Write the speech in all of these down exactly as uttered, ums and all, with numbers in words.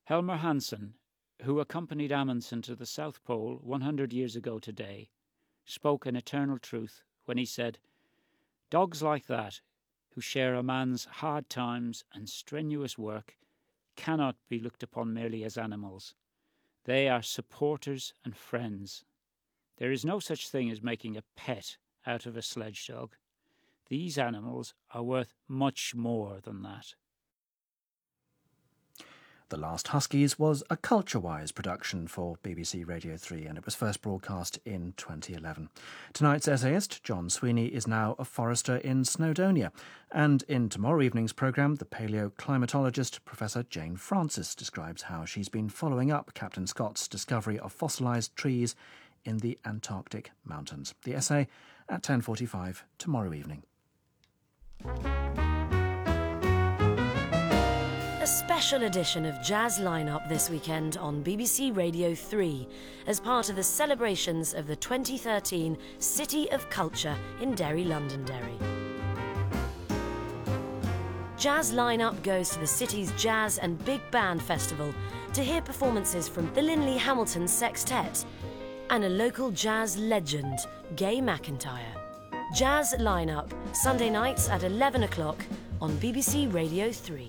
Helmer Hansen, who accompanied Amundsen to the South Pole one hundred years ago today, spoke an eternal truth when he said, "Dogs like that, who share a man's hard times and strenuous work, cannot be looked upon merely as animals. They are supporters and friends. There is no such thing as making a pet out of a sledge dog. These animals are worth much more than that." The Last Huskies was a Culture-Wise production for B B C Radio three, and it was first broadcast in twenty eleven. Tonight's essayist, John Sweeney, is now a forester in Snowdonia. And in tomorrow evening's programme, the paleoclimatologist Professor Jane Francis describes how she's been following up Captain Scott's discovery of fossilised trees in the Antarctic mountains. The essay at ten forty-five tomorrow evening. A special edition of Jazz Lineup this weekend on B B C Radio three as part of the celebrations of the twenty thirteen City of Culture in Derry, Londonderry. Jazz Lineup goes to the city's Jazz and Big Band Festival to hear performances from the Linley Hamilton Sextet and a local jazz legend, Gay McIntyre. Jazz Lineup, Sunday nights at eleven o'clock on B B C Radio three.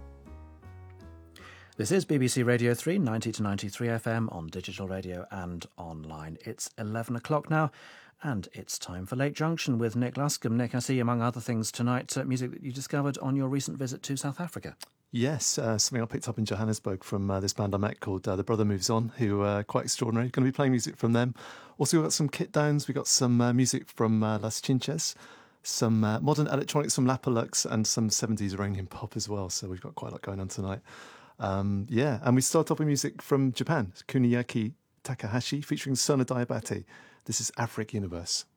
This is B B C Radio three, ninety to ninety-three F M on digital radio and online. It's eleven o'clock now, and it's time for Lake Junction with Nick Luscombe. Nick, I see, among other things tonight, uh, music that you discovered on your recent visit to South Africa. Yes, uh, something I picked up in Johannesburg from uh, this band I met called uh, The Brother Moves On, who are quite extraordinary. Going to be playing music from them. Also, we've got some Kit Downs, we've got some uh, music from uh, Las Chinches, some uh, modern electronics from Lapalux, and some seventies Iranian pop as well. So we've got quite a lot going on tonight. Um, yeah, and we start off with music from Japan, Kuniyaki Takahashi featuring Sona Diabate. This is Afric Universe.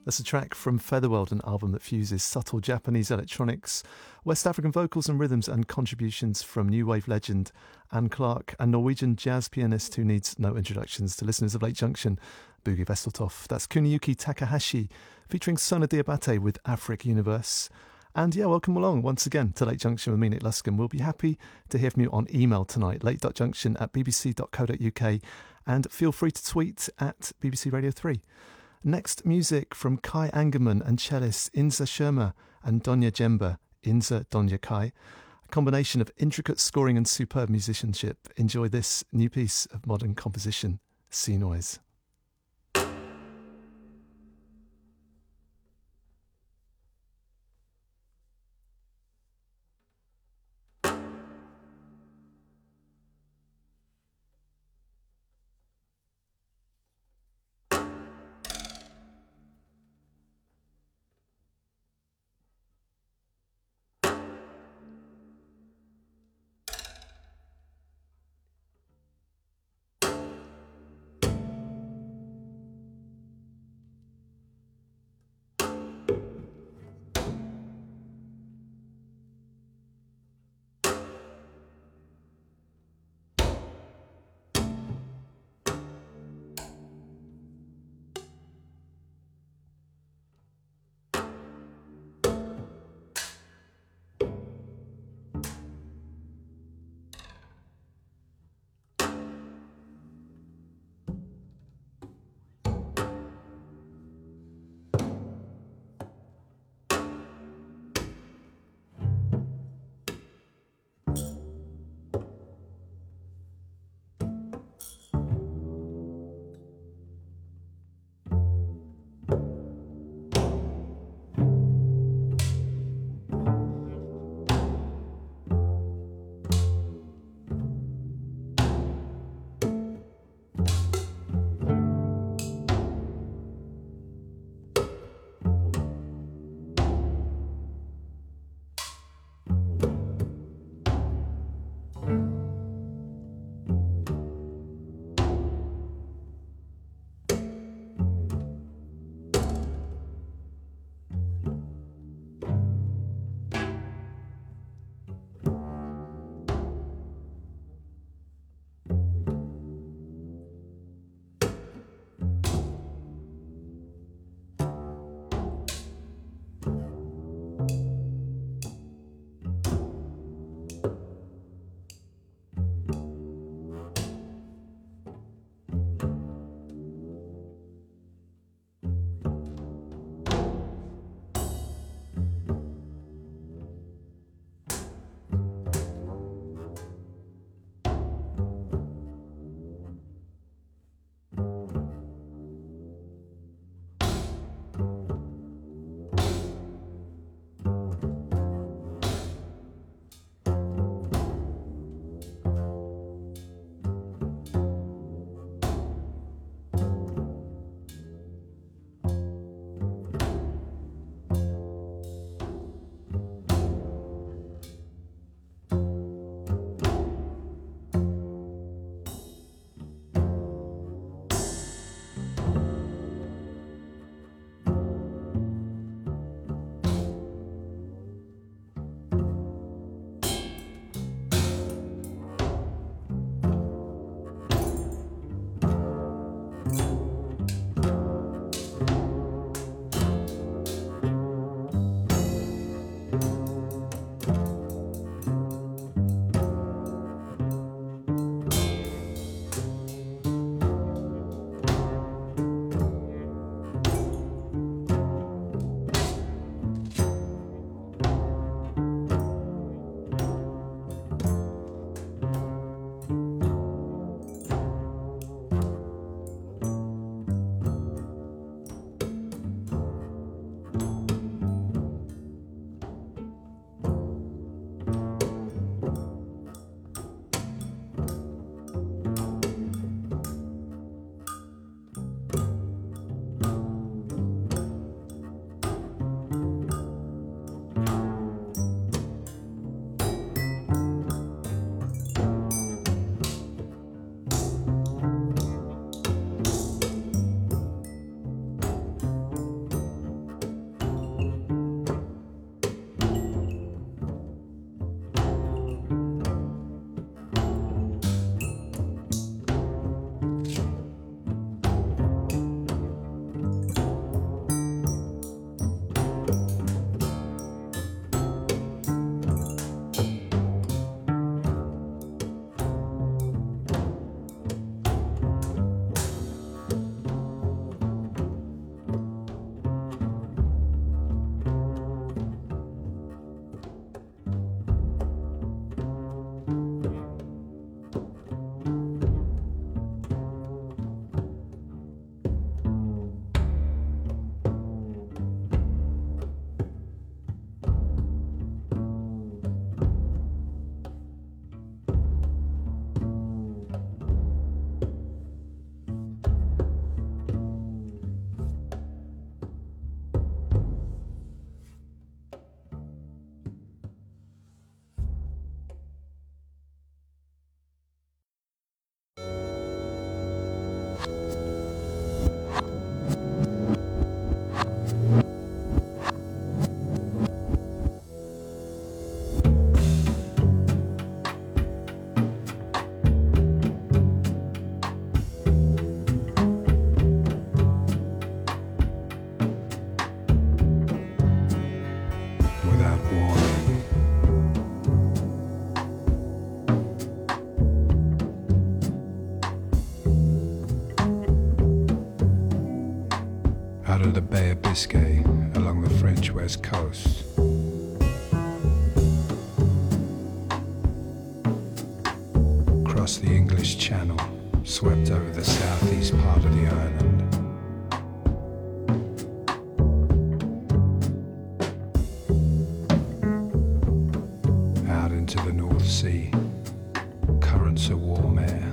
That's a track from Featherworld, an album that fuses subtle Japanese electronics, West African vocals and rhythms, and contributions from new wave legend Anne Clark and Norwegian jazz pianist who needs no introductions to listeners of Late Junction, Boogie Vesseltoft. That's Kuniyuki Takahashi featuring Sona Diabate with Afric Universe. And yeah, welcome along once again to Late Junction with me, Nick Luscombe. We'll be happy to hear from you on email tonight, late dot junction at b b c dot co dot u k, and feel free to tweet at B B C Radio three. Next, music from Kai Angerman and cellist Inza Sherma and Donya Jemba, Inza Donya Kai. A combination of intricate scoring and superb musicianship. Enjoy this new piece of modern composition, Sea Noise. Biscay along the French west coast. Across the English Channel, swept over the southeast part of the island. Out into the North Sea, currents of warm air,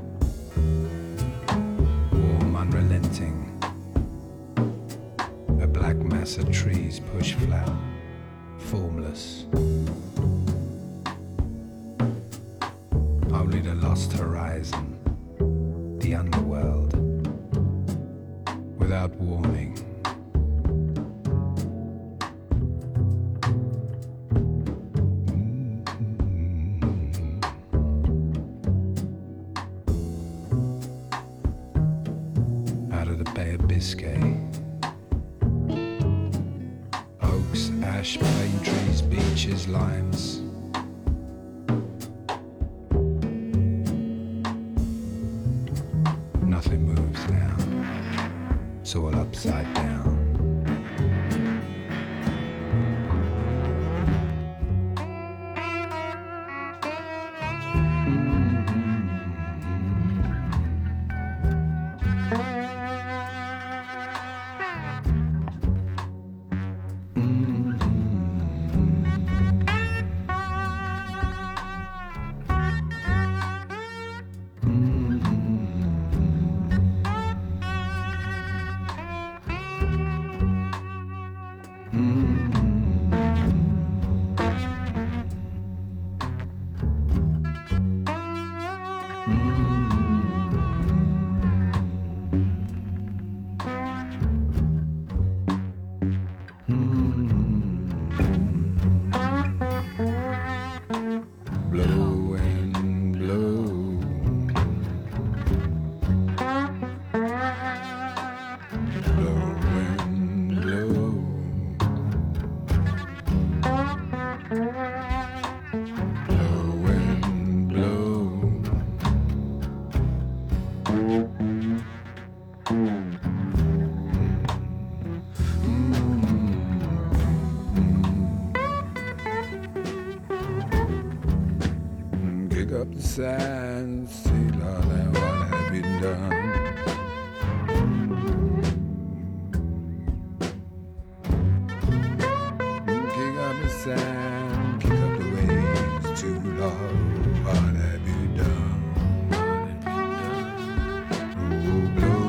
warm, unrelenting. A black mass of trees pushed flat, formless. Only the lost horizon, the underworld, without warning. Out of the Bay of Biscay, oaks, ash, plane trees, beeches, limes. Nothing moves now. It's all upside down. Up the sand, see, Lord, and what have you done? Kick up the sand, kick up the waves, too, Lord, what have you done? What have you done? Oh, blow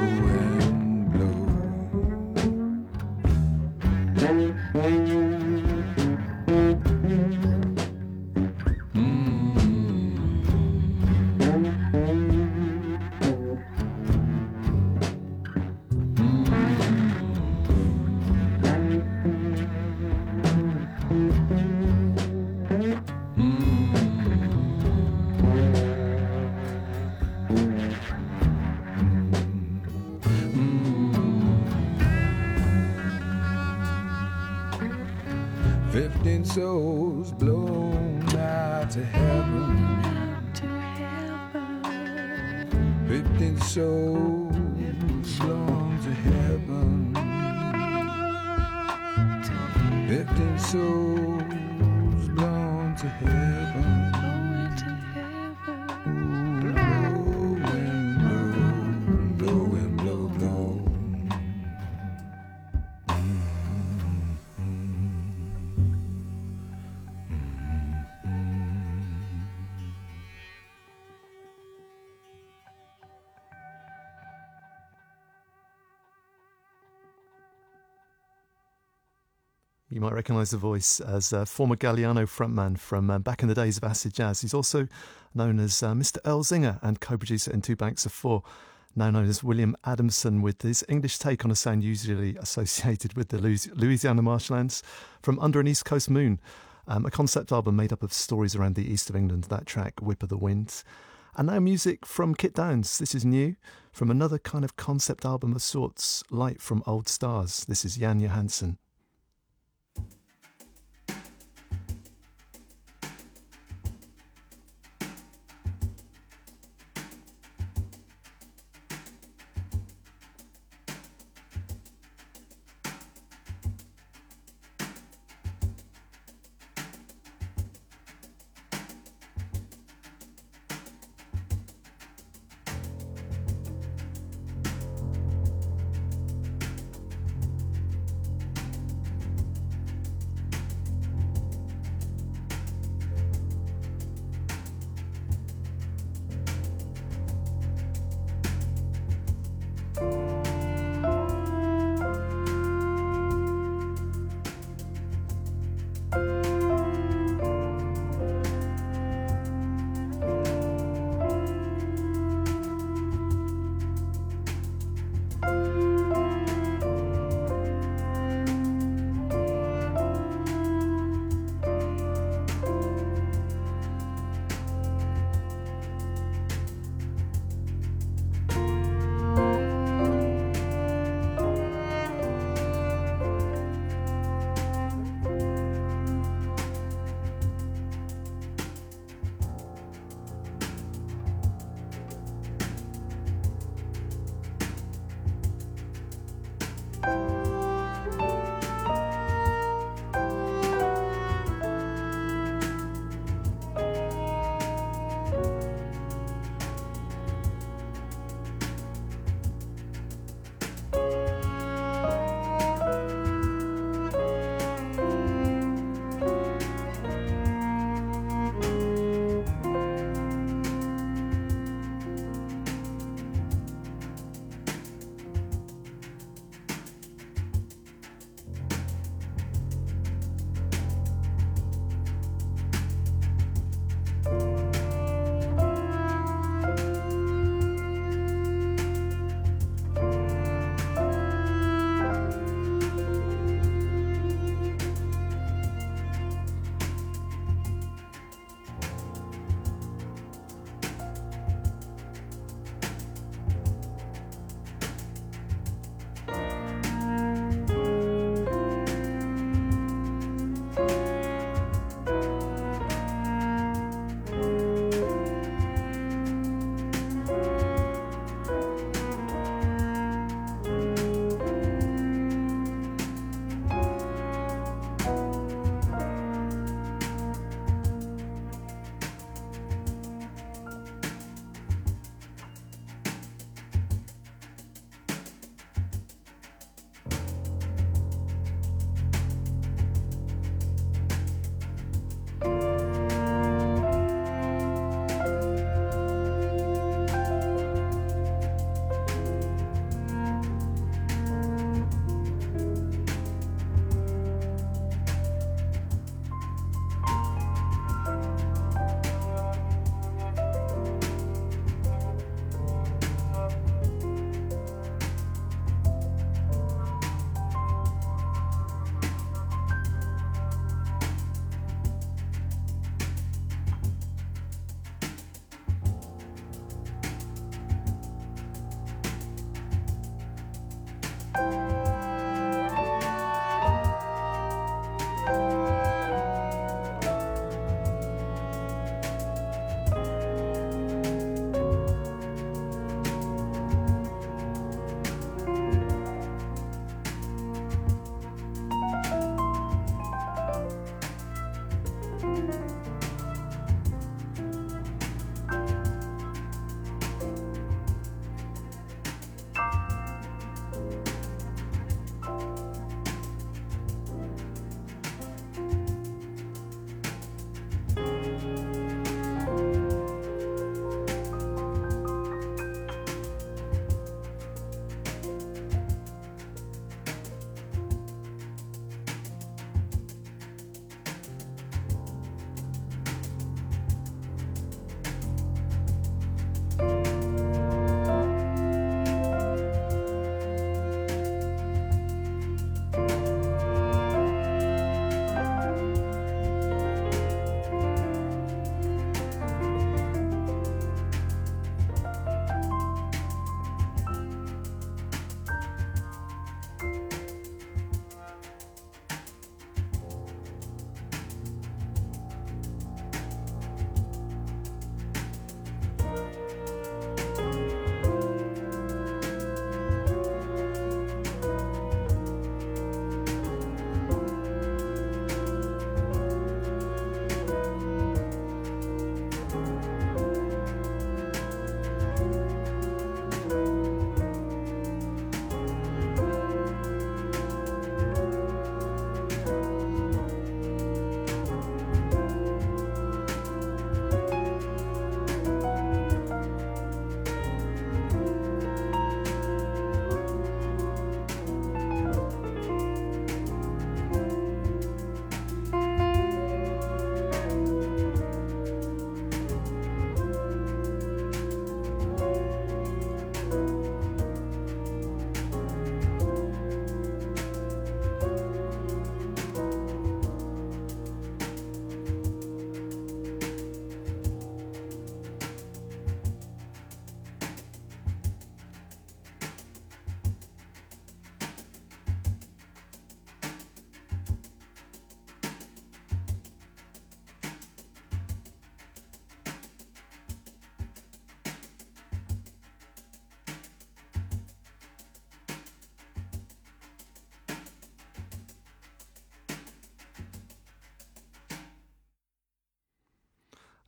and blow. Fifteen souls blown out to heaven. Fifteen souls blown to heaven. Fifteen souls blown to heaven. Blow and blow, blow and blow, blow. You might recognise the voice as uh, former Galliano frontman from uh, back in the days of acid jazz. He's also known as uh, Mister Earl Zinger and co-producer in Two Banks of Four, now known as William Adamson, with his English take on a sound usually associated with the Louisiana marshlands, from Under an East Coast Moon, um, a concept album made up of stories around the east of England, that track, Whip of the Wind. And now music from Kit Downs. This is new, from another kind of concept album of sorts, Light from Old Stars. This is Jan Johansson.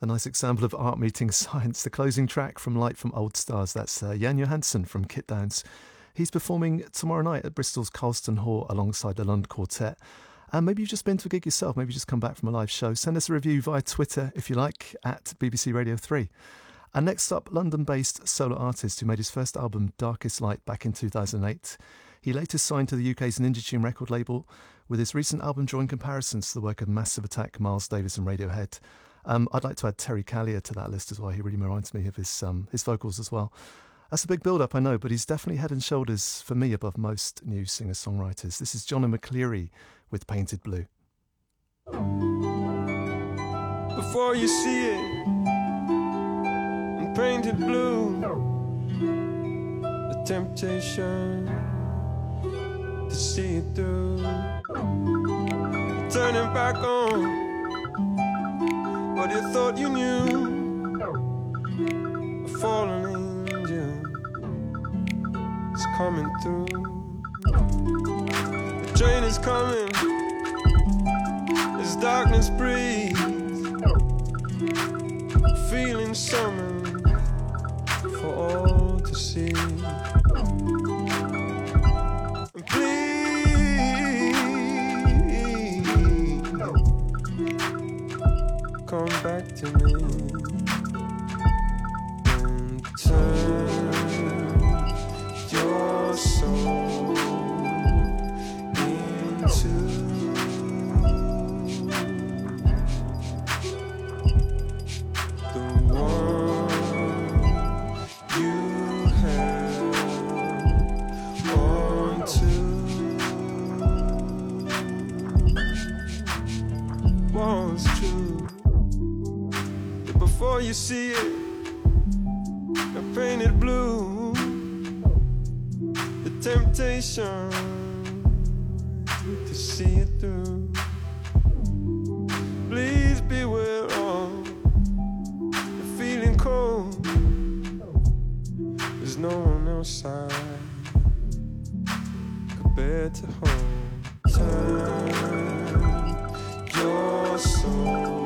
A nice example of art meeting science. The closing track from Light from Old Stars. That's uh, Jan Johansson from Kit Downs. He's performing tomorrow night at Bristol's Colston Hall alongside the London Quartet. And maybe you've just been to a gig yourself. Maybe you just come back from a live show. Send us a review via Twitter, if you like, at B B C Radio three. And next up, London-based solo artist who made his first album, Darkest Light, back in two thousand eight. He later signed to the U K's Ninja Tune record label, with his recent album drawing comparisons to the work of Massive Attack, Miles Davis and Radiohead. Um, I'd like to add Terry Callier to that list as well. He really reminds me of his um, his vocals as well. That's a big build-up, I know, but he's definitely head and shoulders, for me, above most new singer-songwriters. This is John McCleary with Painted Blue. Before you see it, I'm painted blue. The temptation to see it through. Turning back on what you thought you knew. A fallen angel is coming through. The train is coming as darkness breathes. Feeling summoned for all to see. Come back to me and turn your soul into the one you held onto. Was true. Before you see it, I'm painted blue. The temptation to see it through. Please beware of the feeling cold. There's no one outside could bear to hold. Turn your soul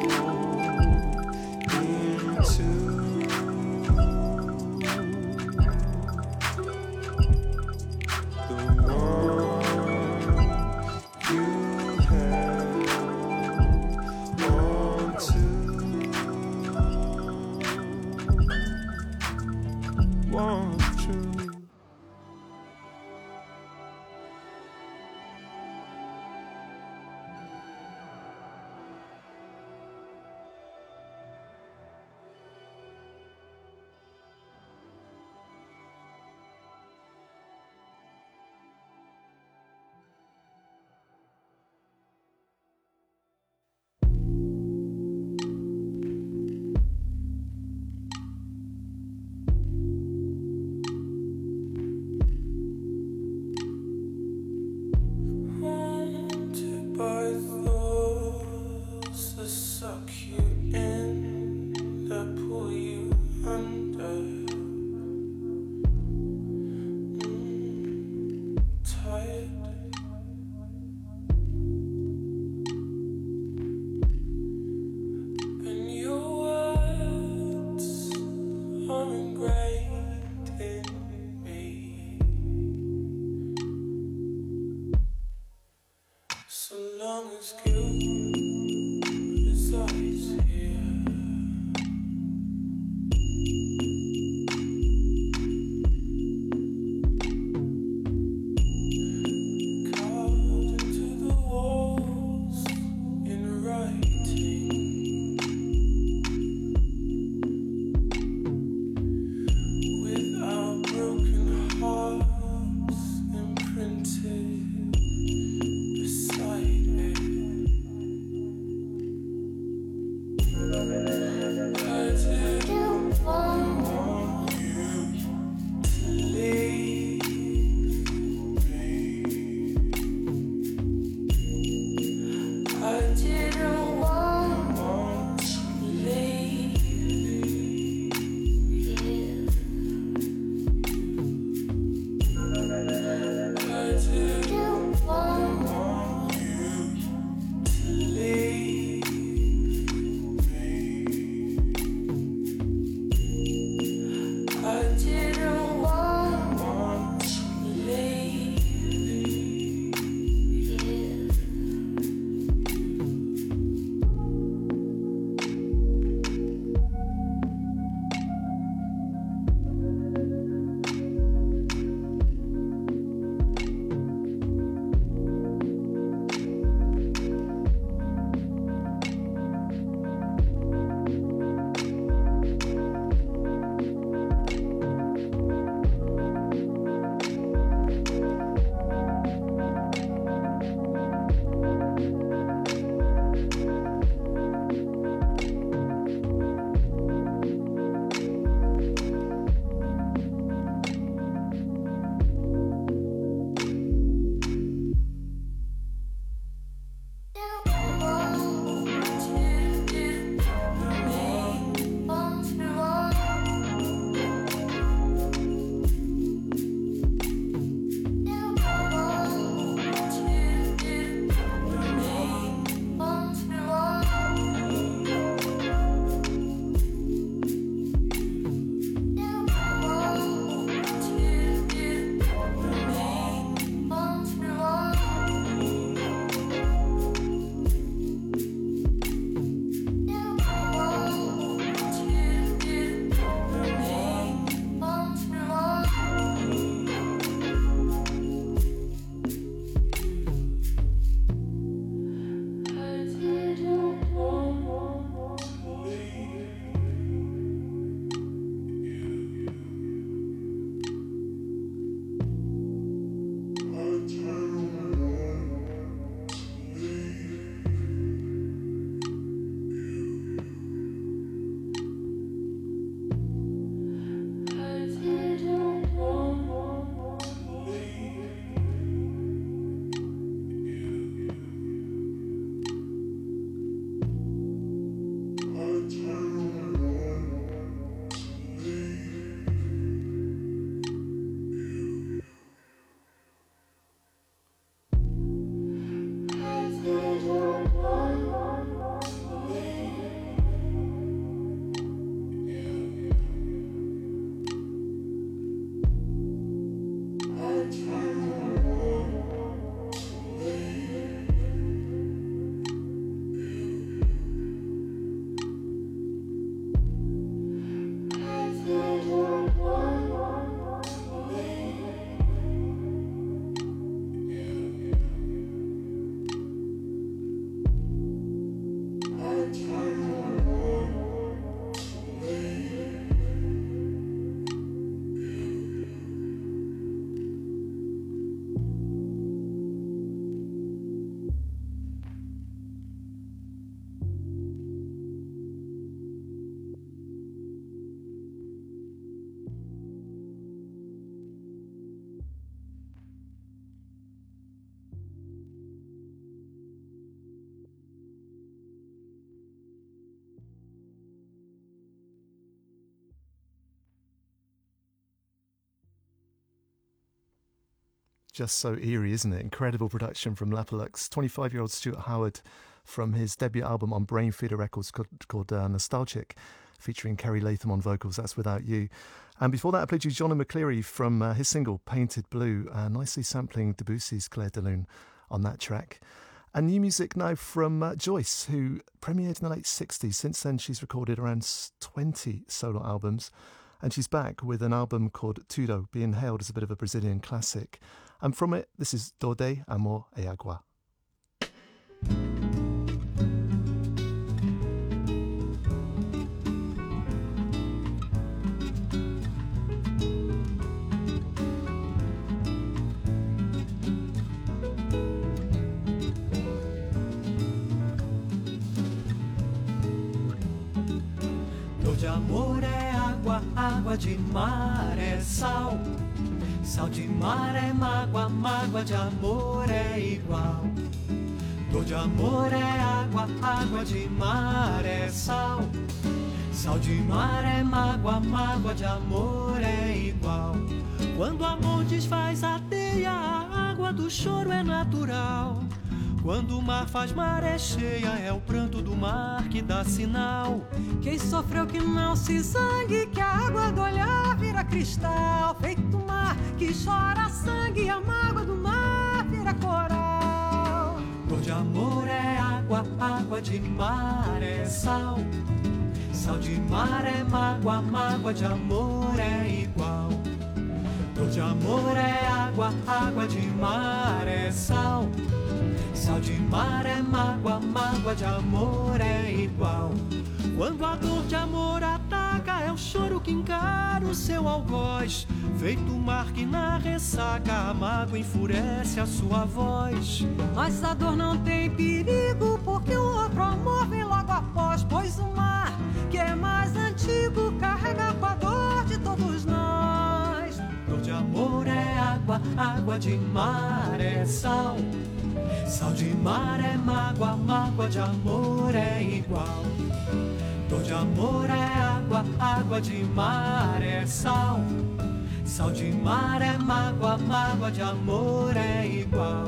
just so eerie, isn't it? Incredible production from Lapalux. twenty-five-year-old Stuart Howard from his debut album on Brainfeeder Records called, called uh, Nostalgic, featuring Kerry Latham on vocals. That's Without You. And before that, I played you John McCleary from uh, his single Painted Blue, uh, nicely sampling Debussy's Claire de Lune on that track. And new music now from uh, Joyce, who premiered in the late sixties. Since then, she's recorded around twenty solo albums. And she's back with an album called Tudo, being hailed as a bit of a Brazilian classic. And from it, this is Dode, Amor e Água. De amor é água, água de mar é sal. Sal de mar é mágoa, mágoa de amor é igual. Dor de amor é água, água de mar é sal. Sal de mar é mágoa, mágoa de amor é igual. Quando o amor desfaz a teia, a água do choro é natural. Quando o mar faz maré cheia, é o pranto do mar que dá sinal. Quem sofreu que não se zangue, que a água do olhar vira cristal. Feito mar que chora sangue, e a mágoa do mar vira coral. Dor de amor é água, água de mar é sal. Sal de mar é mágoa, mágoa de amor é igual. Dor de amor é água, água de mar é sal. Sal de mar é mágoa, mágoa de amor é igual. Quando a dor de amor ataca, é o choro que encara o seu algoz. Feito o mar que na ressaca, a mágoa enfurece a sua voz. Mas a dor não tem perigo, porque o outro amor vem logo após. Pois o mar, que é mais antigo, carrega com a dor de todos nós. Dor de amor é água, água de mar é sal. Sal de mar é mágoa, mágoa de amor é igual. Dor de amor é água, água de mar é sal. Sal de mar é mágoa, mágoa de amor é igual.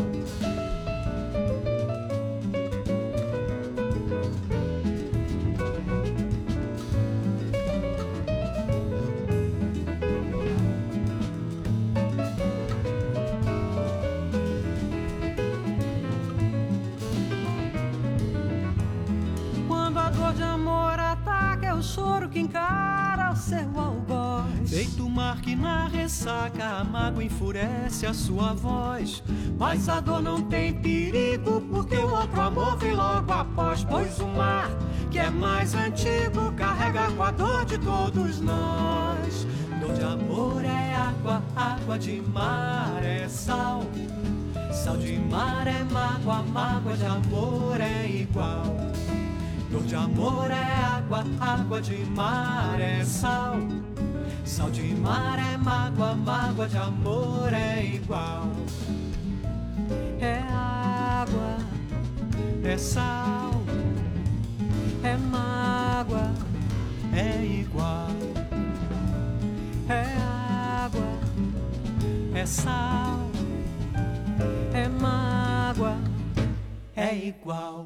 O choro que encara o seu algoz. Feito o mar que na ressaca, a mágoa enfurece a sua voz. Mas a dor não tem perigo, porque o outro amor vem logo após. Pois o mar, que é mais antigo, carrega com a dor de todos nós. Dor de amor é água, água de mar é sal. Sal de mar é mágoa, mágoa de amor é igual. Dor de amor é água, água de mar é sal. Sal de mar é mágoa, mágoa de amor é igual. É água, é sal, é mágoa, é igual. É água, é sal, é mágoa, é igual.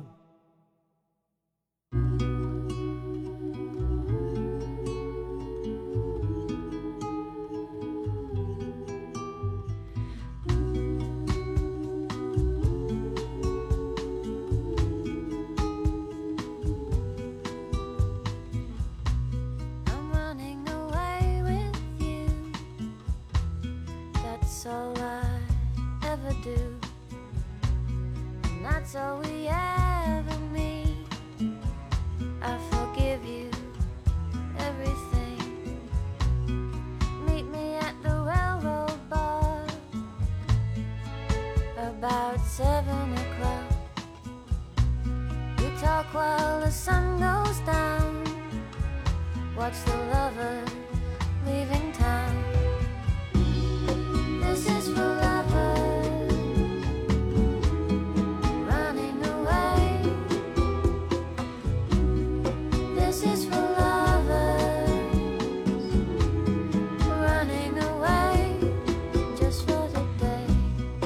All I ever do, and that's all we ever meet. I forgive you everything. Meet me at the railroad bar about seven o'clock. We talk while the sun goes down. Watch the lovers leaving town. This is for lovers running away. This is for lovers running away just for today.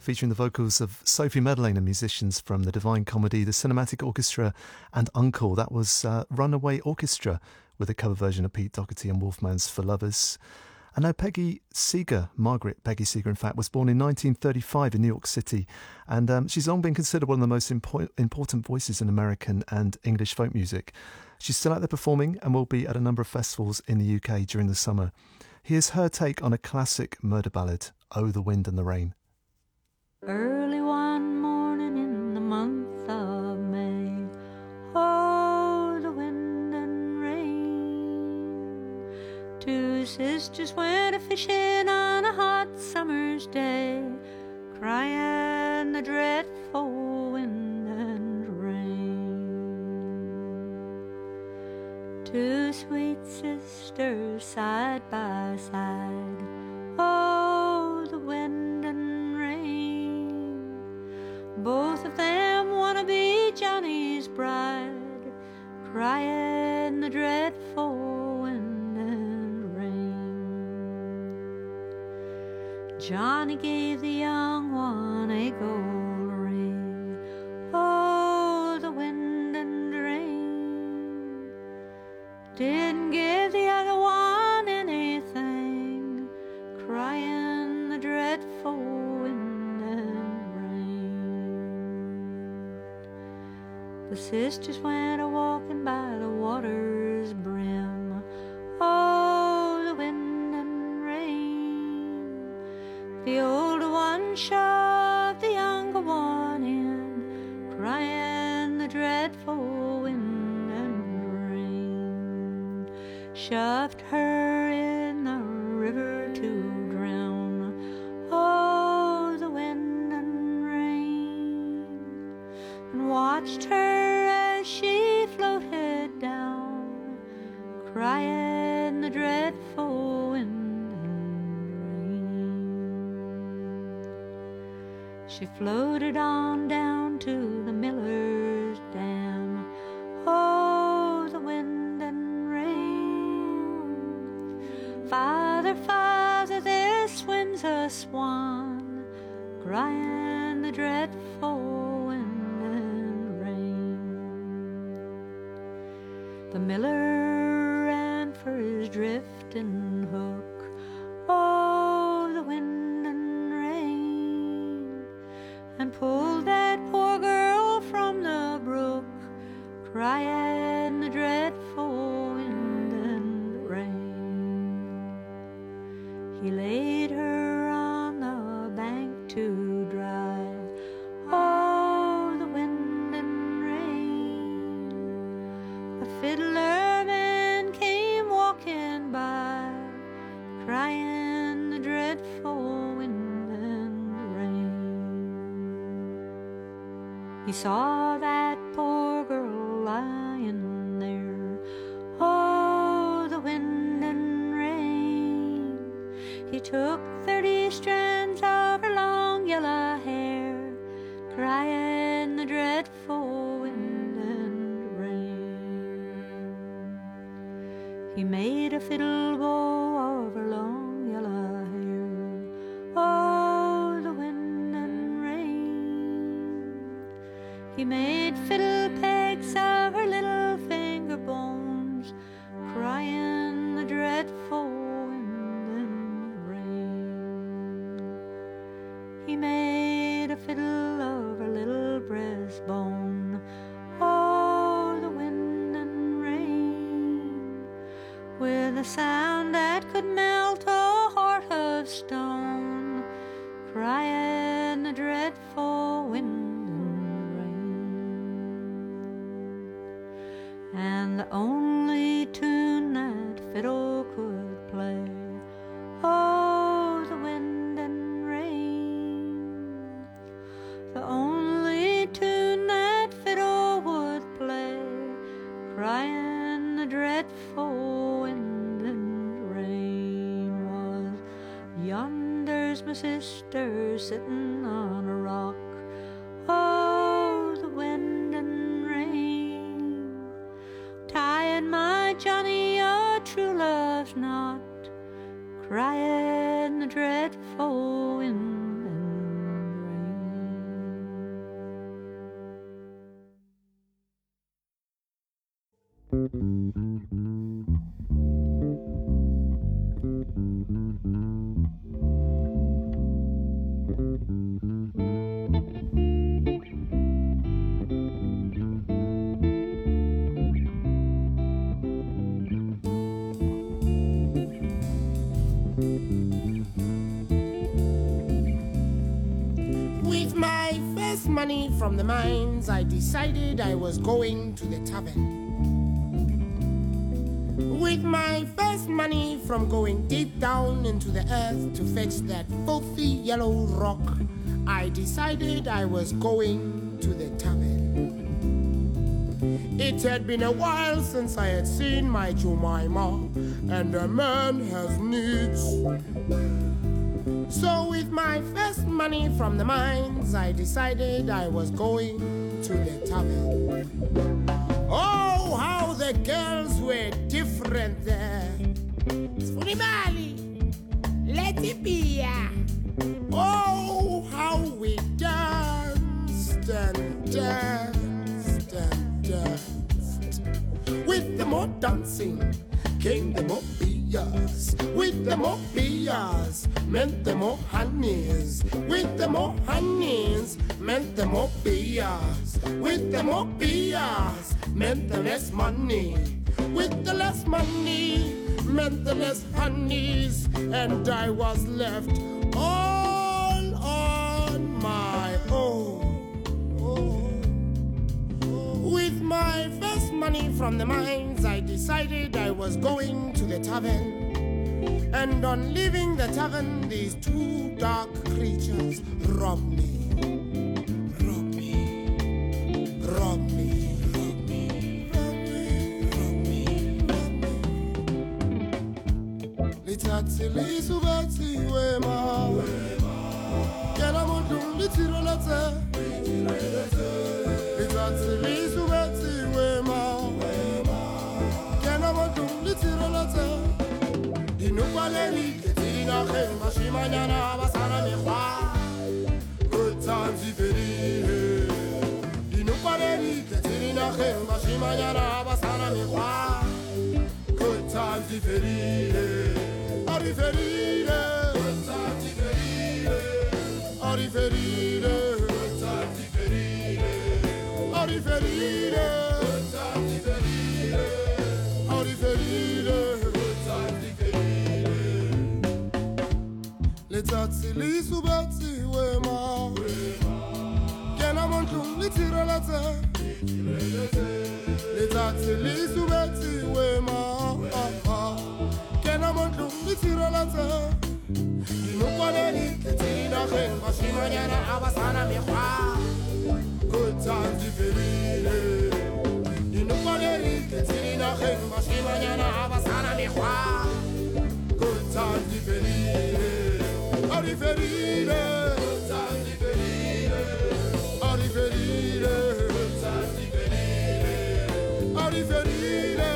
featuring the vocals of Sophie Madeleine and musicians from The Divine Comedy, The Cinematic Orchestra and Uncle. That was uh, Runaway Orchestra with a cover version of Pete Doherty and Wolfman's For Lovers. And now Peggy Seeger, Margaret Peggy Seeger, in fact, was born in nineteen thirty-five in New York City. And um, she's long been considered one of the most impo- important voices in American and English folk music. She's still out there performing and will be at a number of festivals in the U K during the summer. Here's her take on a classic murder ballad, Oh, the Wind and the Rain. Early one morning in the month of May, oh, the wind and rain. Two sisters went a-fishing on a hot summer's day, crying the dreadful wind and rain. Two sweet sisters side by side, oh, the wind and rain. Both of them wanna be Johnny's bride, crying the dreadful wind and rain. Johnny gave the young one a gold ring, oh, the wind and rain. Didn't give the other one anything, crying the dreadful wind and rain. The sisters went a-walking by the water's brim, oh, the wind and rain. The older one shoved the younger one in, crying the dreadful wind and rain. Shoved her in the river to drown, oh, the wind and rain. And watched her as she floated down, crying the dreadful wind and rain. She floated on down to the miller's dam, oh, the wind and rain. Father, Father, there swims a swan, crying the dreadful wind and rain. The miller ran for his drifting hook, oh, the wind and rain, and pulled that poor girl from the brook, crying the dreadful wind and rain. He laid her on the bank to dry, oh, the wind and rain. A fiddler man came walking by, crying the dreadful wind and rain. He saw that poor girl lying there, oh, the wind and rain. He took thirty strands of her long yellow hair, crying the dreadful wind and rain. He made a fiddle bow of her long yellow hair, oh, the wind and rain. He made fiddle pegs of her little finger bones, crying the dreadful wind and rain. He made a fiddle of her little breastbone, oh, the wind and rain, with a sound that could melt a heart of stone, crying the dreadful wind and rain. And the only tune that fiddle could play, oh, the wind and rain. The only tune that fiddle would play, crying the dreadful wind and rain, was yonder's my sister sitting on a rock, oh, the wind and rain, tying my Johnny a true love's knot, crying the dreadful wind and rain. With my first money from the mines, I decided I was going to the tavern. With my first money from going deep down into the earth to fetch that filthy yellow rock, I decided I was going to the tavern. It had been a while since I had seen my Jemima, and a man has needs. So with my first money from the mines, I decided I was going to the tavern. Oh, how the girls were different there. Funimali, let it be. Oh, how we danced and danced and danced. With the more dancing came the more beers. With the more beers meant the more honeys. With the more honeys meant the more beers. With the more beers meant the less money. With the less money meant the less honeys. And I was left all on my own. Oh. With my first money from the mines, I decided I was going to the tavern. And on leaving the tavern, these two dark creatures robbed me. Robbed me. Robbed me. Robbed me. Robbed me. Robbed me. Litati lisubati wema. Kena mundum litiro late. Litati lisubati wema. Kena mundum litiro late. Good times if it is. Good times if it is. Good times if it is. Good times if it is. Letati lisubati wema. Kena montum litira late. Letati lisubati wema. Kena montum litira late. Dinukwaneni ketina khenga shimanyana abasana mekwa. Good times diferile. Dinukwaneni ketina khenga shimanyana abasana mekwa. Good times diferile. Riferire, riferire, riferire, riferire,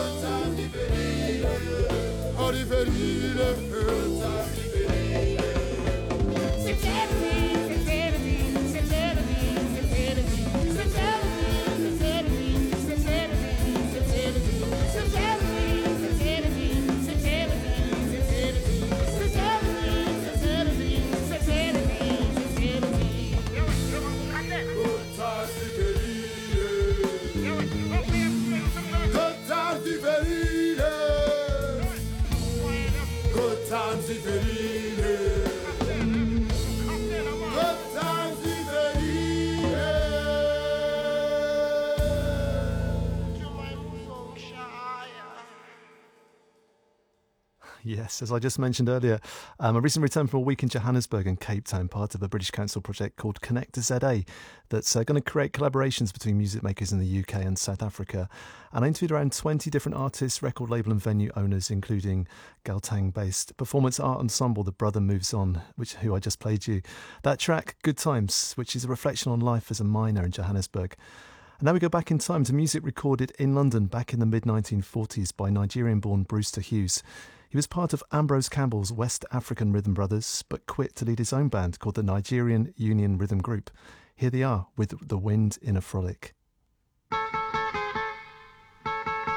riferire, Yes, as I just mentioned earlier, um, I recently returned from a week in Johannesburg and Cape Town, part of a British Council project called Connect to Z A that's uh, going to create collaborations between music makers in the U K and South Africa. And I interviewed around twenty different artists, record label and venue owners, including Gauteng-based performance art ensemble The Brother Moves On, which who I just played you. That track, Good Times, which is a reflection on life as a miner in Johannesburg. And now we go back in time to music recorded in London back in the mid nineteen forties by Nigerian-born Brewster Hughes. He was part of Ambrose Campbell's West African Rhythm Brothers, but quit to lead his own band called the Nigerian Union Rhythm Group. Here they are with The Wind in a Frolic. Good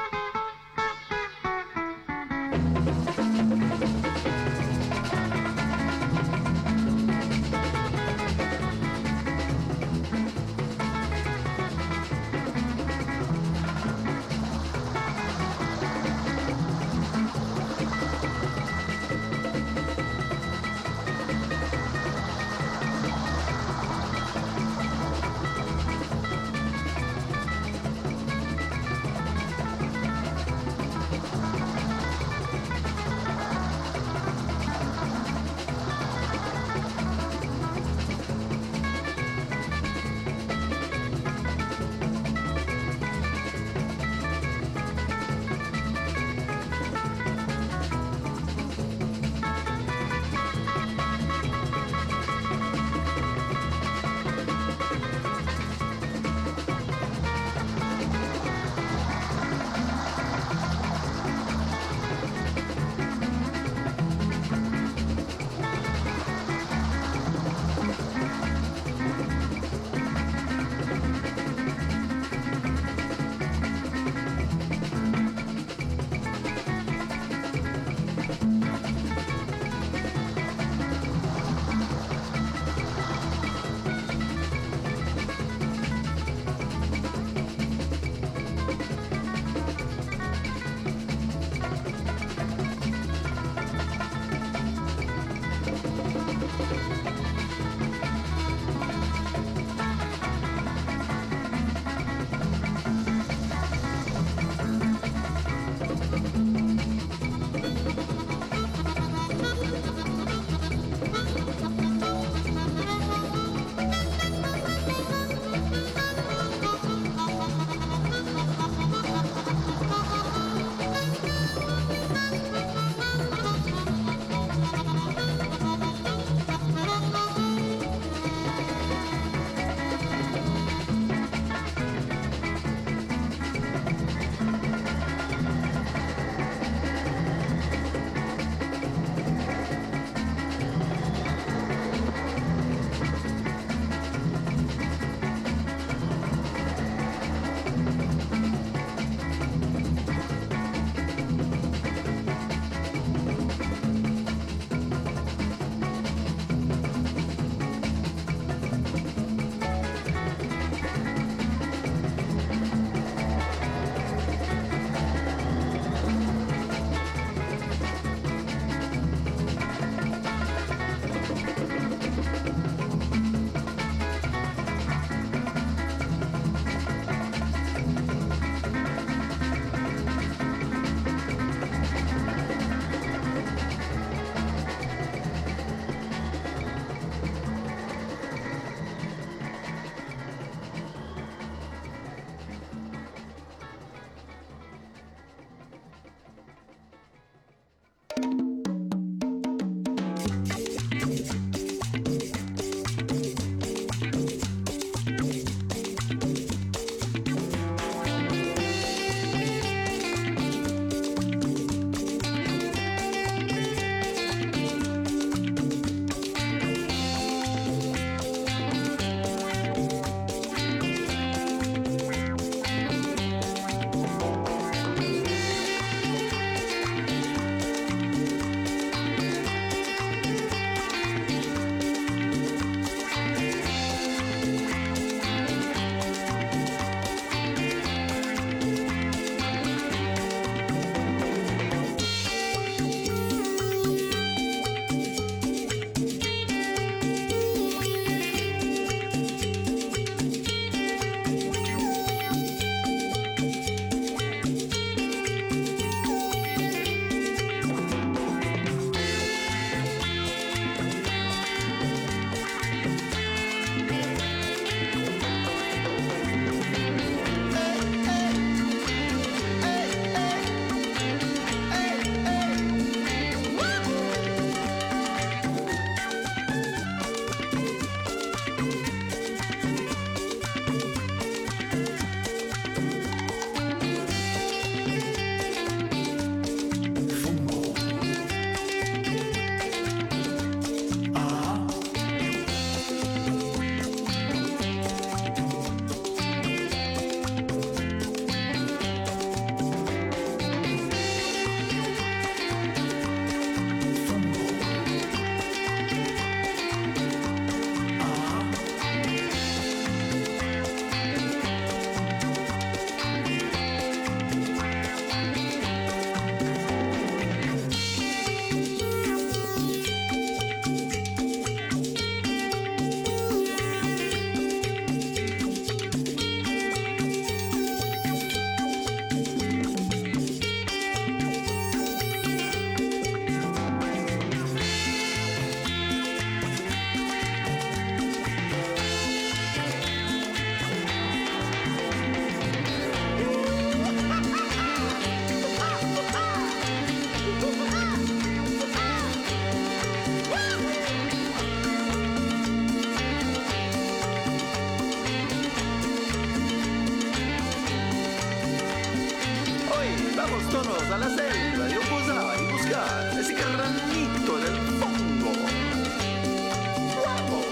Vamos todos a la selva y a posar y buscar ese granito del fongo. ¡Vamos!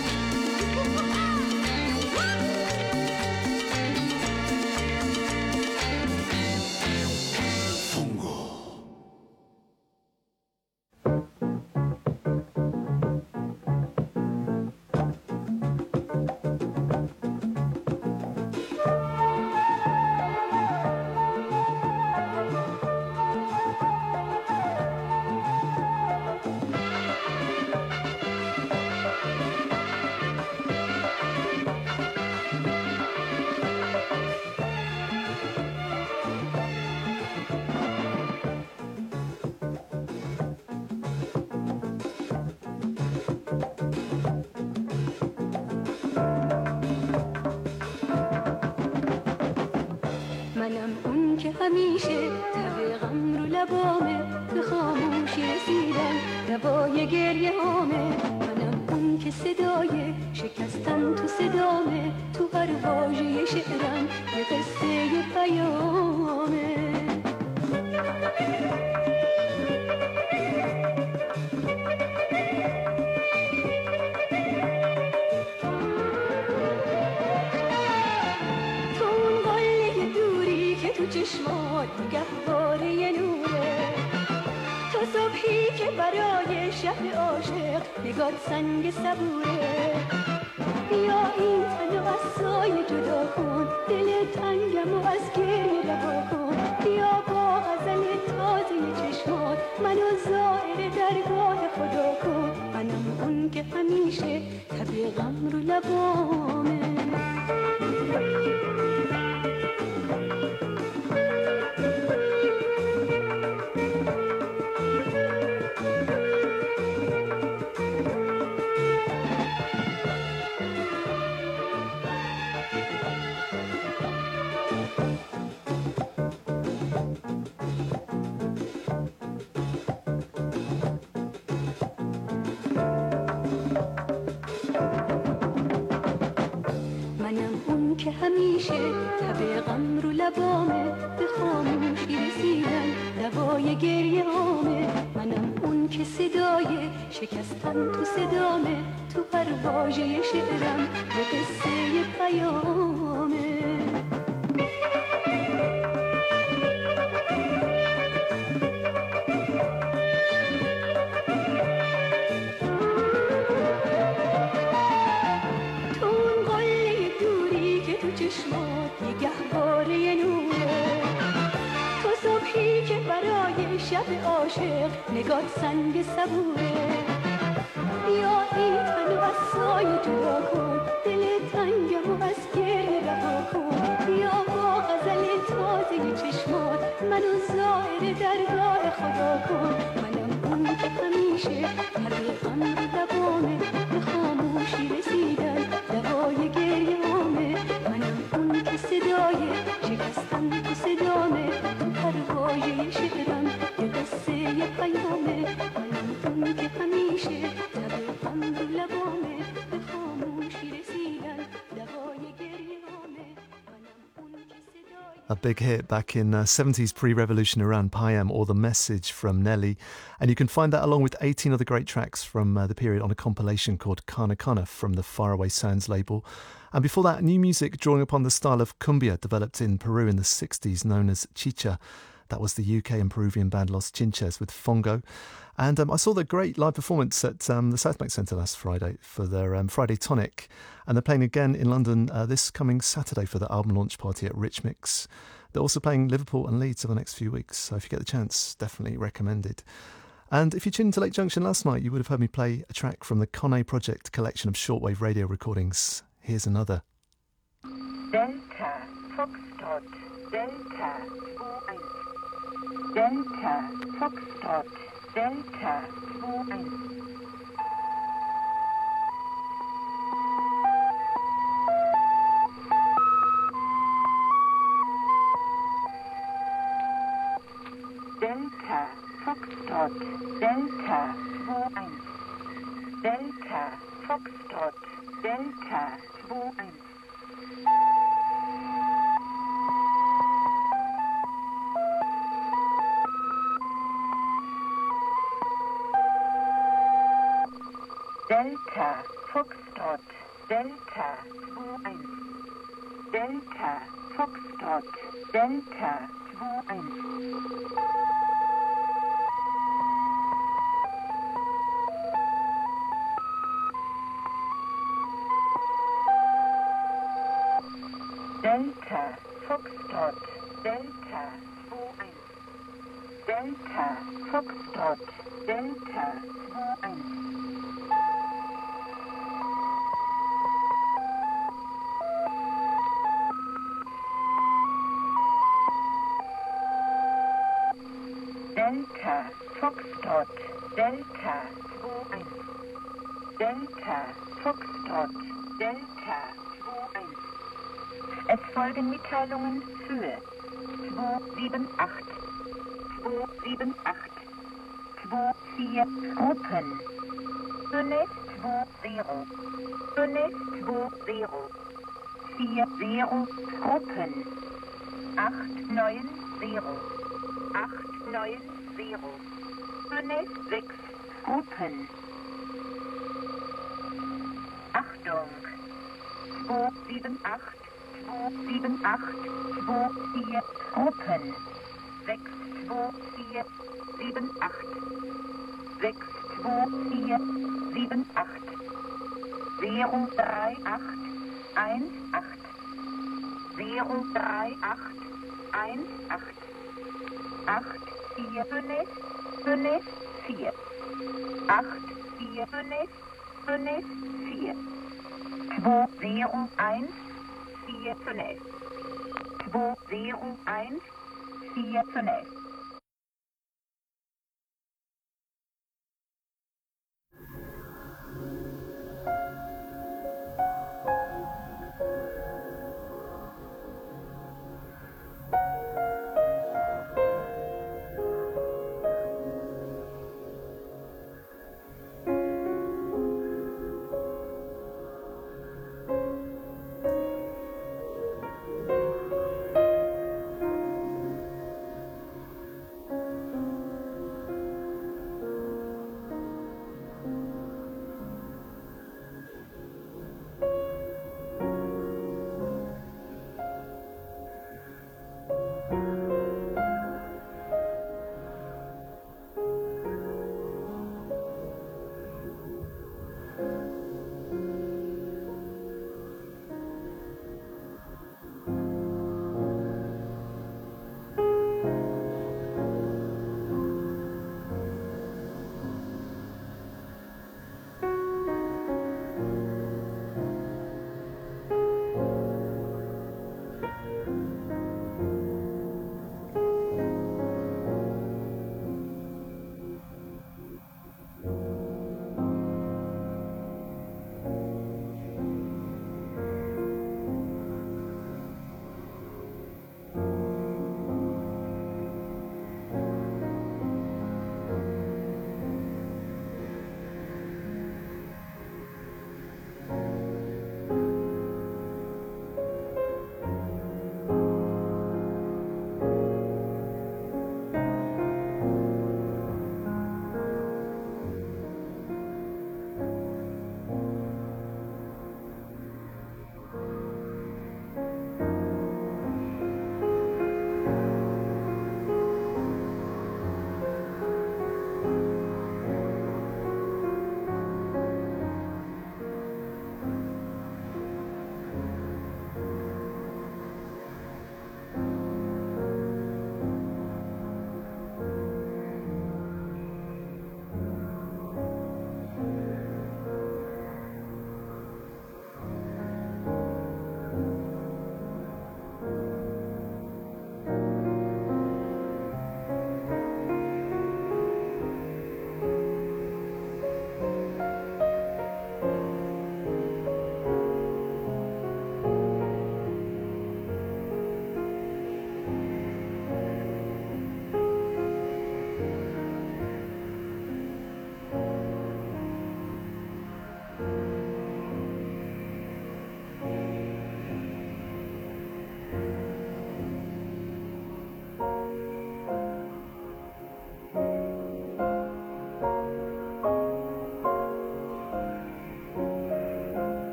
منم اون که همیشه تب غم رو لبامه به خاموشی رسیدن دوای گریه هامه منم اون که صدای شکستن تو صدامه تو هر واژه شعرم یه قصه پیامه چشمات گهواره نوره تو صبحی که برای شب عاشق نگات سنگ صبوره بیا این تن و از سایه جدا کن دل تنگم و از گریه رها کن بیا با غزل تازه چشمات منو زائر درگاه خدا کن منم اون که همیشه تب غم رو لبامه همیشه تب غم رو لبامه به خاموشی رسیدن دوای گریه هامه منم اون که صدای شکستن تو صدامه تو هر واژه شعرم به قصه پیامه چشمات یه گهواره نوره تو صبحی که برای شب عاشق نگات سنگ صبوره بیا این تن و از سایه جدا کن دل تنگم و از گریه رها کن بیا با غزل تازه چشمات منو زائر درگاه خدا کن منم اون که همیشه تب غم رو لبامه به خاموشی رسیدن دوای گریه هامه منم اون که صدای شکستن تو صدامه تو هر واژه شعرم یه قصه پیامه منم اون که همیشه تب غم رو لبامه به خاموشی رسیدن دوای گریه هامه منم اون که صدای A big hit back in uh, seventies pre-revolution Iran, Payam, or The Message from Nelly. And you can find that along with eighteen other great tracks from uh, the period on a compilation called Kana Kana from the Faraway Sounds label. And before that, new music drawing upon the style of cumbia developed in Peru in the sixties, known as chicha. That was the U K and Peruvian band Los Chinches with Fongo. And um, I saw the great live performance at um, the Southbank Centre last Friday for their um, Friday Tonic. And they're playing again in London uh, this coming Saturday for the album launch party at Rich Mix. They're also playing Liverpool and Leeds over the next few weeks. So if you get the chance, definitely recommended. And if you tuned into Lake Junction last night, you would have heard me play a track from the Conne Project collection of shortwave radio recordings. Here's another. Delta, Foxtrot, Delta, Delta, Foxtrot, Delta, Delta, Foxtrot, Delta, Delta, Foxtrot, Delta, Delta, Foxtrot, Delta, zwei eins. Delta, Foxtrot, Delta, zwei eins. Delta, Foxtrot, Delta, zwei eins. Delta, Foxtrot, Delta, zwei eins. Delta, Foxtrot, Delta, zwei eins. Delta, Foxtrot, Delta, zwei eins. Es folgen Mitteilungen Höhe zwei sieben acht, zwei sieben acht, zwei vier Gruppen. Zunächst zwei null, zunächst zwei null, vier null Gruppen. acht neun null, acht neun null, zunächst sechs Gruppen. Achtung, zwei sieben acht, zwei sieben acht, zwei vier Gruppen. sechs zwei vier sieben acht. sechs zwei vier sieben acht. null drei acht eins acht. null drei acht eins acht. acht vier fünf fünf vier. acht vier fünf fünf vier. zwei null eins vier fünf. zwei null eins vier fünf.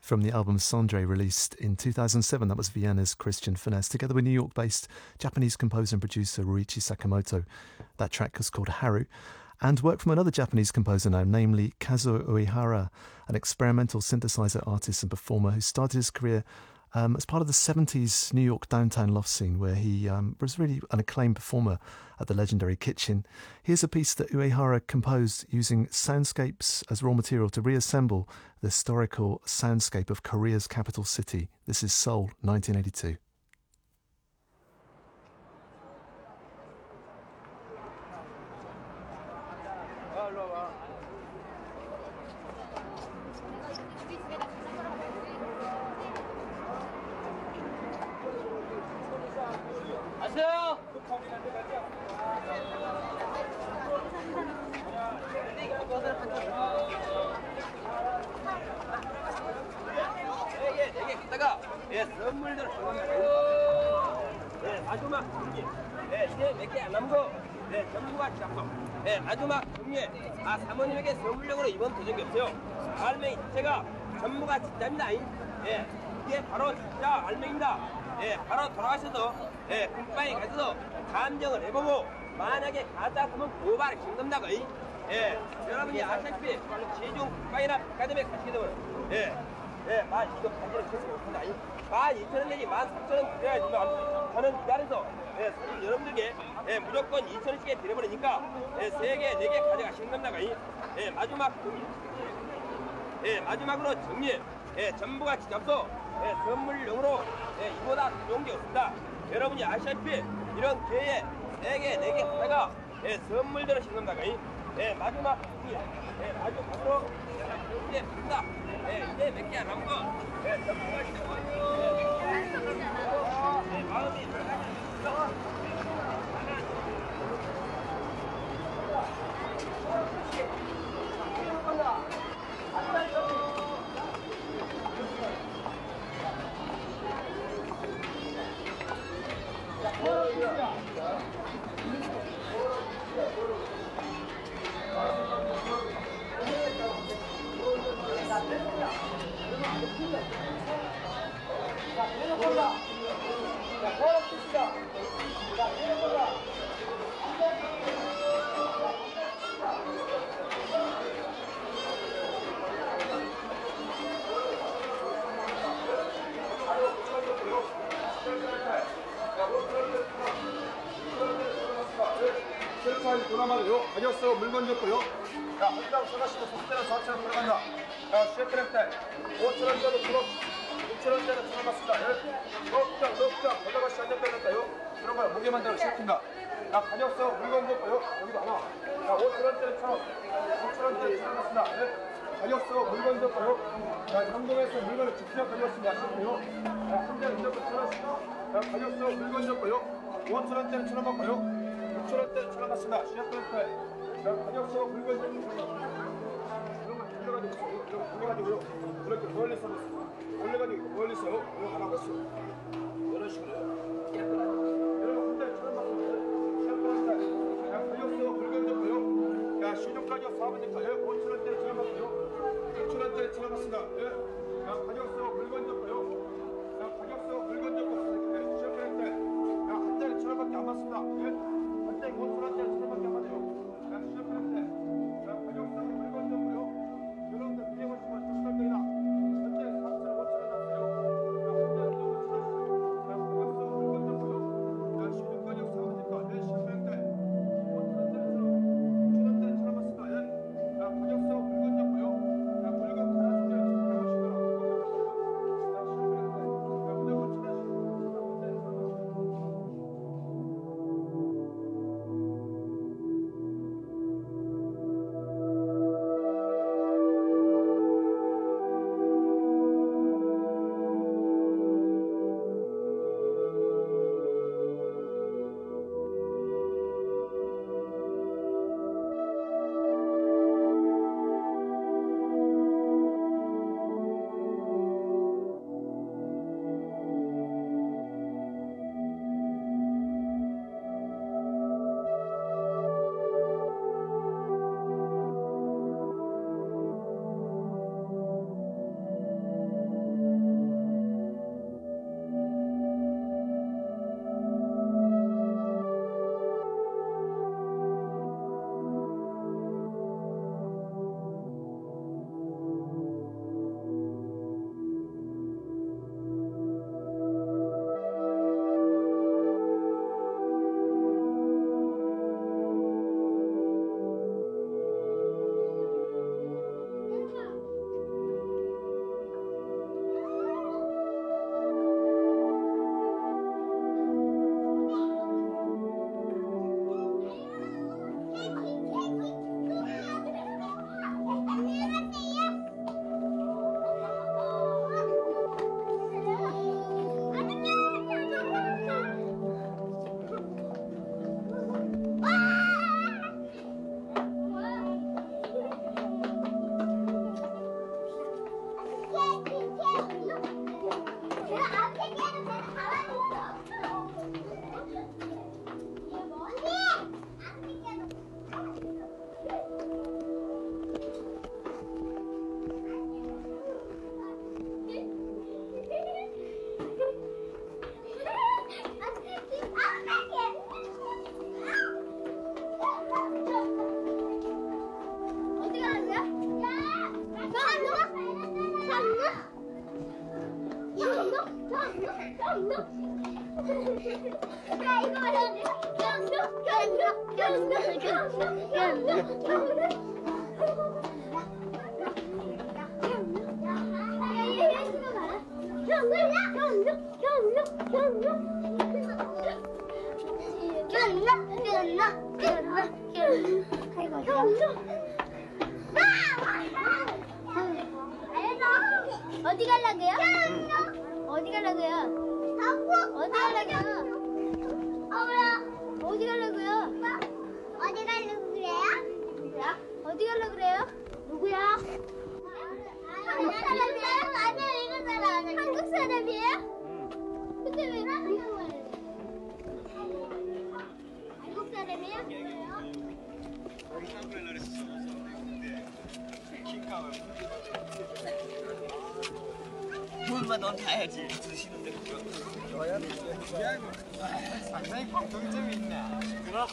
from the album Cendre, released in two thousand seven. That was Vienna's Christian Finesse, together with New York-based Japanese composer and producer Ruichi Sakamoto. That track was called Haru. And work from another Japanese composer now, namely Kazuo Uehara, an experimental synthesizer artist and performer who started his career um, as part of the seventies New York downtown loft scene, where he um, was really an acclaimed performer at the legendary Kitchen. Here's a piece that Uehara composed using soundscapes as raw material to reassemble the historical soundscape of Korea's capital city. This is Seoul, nineteen eighty-two. 마지막 정리에 아 사모님에게 선물용으로 이번 도전이 없어요. 알맹이 자체가 전부가 진짜입니다. 예, 이게 바로 진짜 알맹입니다. 예, 바로 돌아가셔서 예, 금방에 가셔서 감정을 해보고 만약에 가짜 하면 고발을 신겁니다. 예, 여러분이 아시다시피 시중 금방이나 백화점에 가시게 되면 예, 예, 만 이거 가지는 그렇게 못한다. 만 이천 원 내지 만 삼천 원 드려야지만 저는 기다려서 예, 여러분들께 예, 무조건 이천 원씩에 드려버리니까 예, 세 개, 네 개 가져가시는 겁니다. 예, 마지막 정리. 예, 마지막으로 정리. 예, 전부가 지갑소. 예, 선물용으로 예, 이보다 좋은 게 없습니다. 여러분이 아시다시피 이런 기회에 네 개, 네 개 하다가 예, 선물 들으시는 겁니다. 예, 마지막 정리. 예, 마지막으로 이제 니다 예, 이제 몇 개 안 남은 거. 예, 전부가 지갑소. 예, 마음이 돌아가요. 가졌어. 물건 줬고요. 자, 한장 사가시고 속대로 사천 들어간다. 자, 쉐크랩 때 오천 원짜리 들어, 육천 원짜리 들어갔습니다. 넉장, 넉장, 걸러가시 한장 빼놨다요. 들어가요. 무게만 대로 시작합니다. 자, 가졌어. 물건 줬고요. 여기도 하나. 자, 오천 원짜리 천 원, 오천 원짜리 들어갔습니다. 가졌어. 물건 줬고요. 자, 상동에서 물건을 직접 가졌습니다. 시작해요. 자, 한 장 이렇게 천 원씩. 자, 가졌어. 물건 줬고요. 오천 원짜리 천 원 받고요. 육천 원짜리 들어갔습니다. 시작할 때 가격서 물건 좀 올려가지고 있어요. 올려가지고요. 이렇게 멀리서 올려가지고 멀리서 이거 하나 갔어. 이런 식으로요. 여러분 한 달에 천 원 받습니다. 시작할 때 가격서 물건 줬고요. 야 신용 가격 사 번째가요. 오천 원짜리 천 원 받고요. 육천 원짜리 들어갔습니다. 야 가격서 물건 줬고요. 야 가격서 물건 줬고 시작할 때야한 달에 천 원밖에 안 받습니다. 오천 원짜리 천 원밖에 안 받아요. 자, 시작하는데 자, 가격상 물건 줬고요. 여러분들 그게 훨씬 더 비쌀 거이나 현재 사천 원, 오천 원 남았어요. 자, 한 달에 오천 원. 자, 가격상 물건 줬고요. 자, 시중 가격 사 번째가 내 시작하는데 오천 원짜리 천 원, 육천 원짜리 천 원 받습니다. 예. 자, 가격상 물건 줬고요. 자, 물건 하나 주면 시작하고 싶어라. 자, 시작하는데 자, 무조건 천 원씩. 자, 문제 천 원. 어디 가려고요? 어디 가려고요? 어디 가려고요? 어머나 어디 가려고요? 어디 가려고 그래요? 누구야? 어디 가려고 그래요? 누구야? 한국 사람이에요? 아니요 이거 사람 한국 사람이에요? 근데 왜 한국 말해요? 한국 사람이에요? 물만 넌 가야지 드시는데 그거 상당히 공통점이 있네. 그럼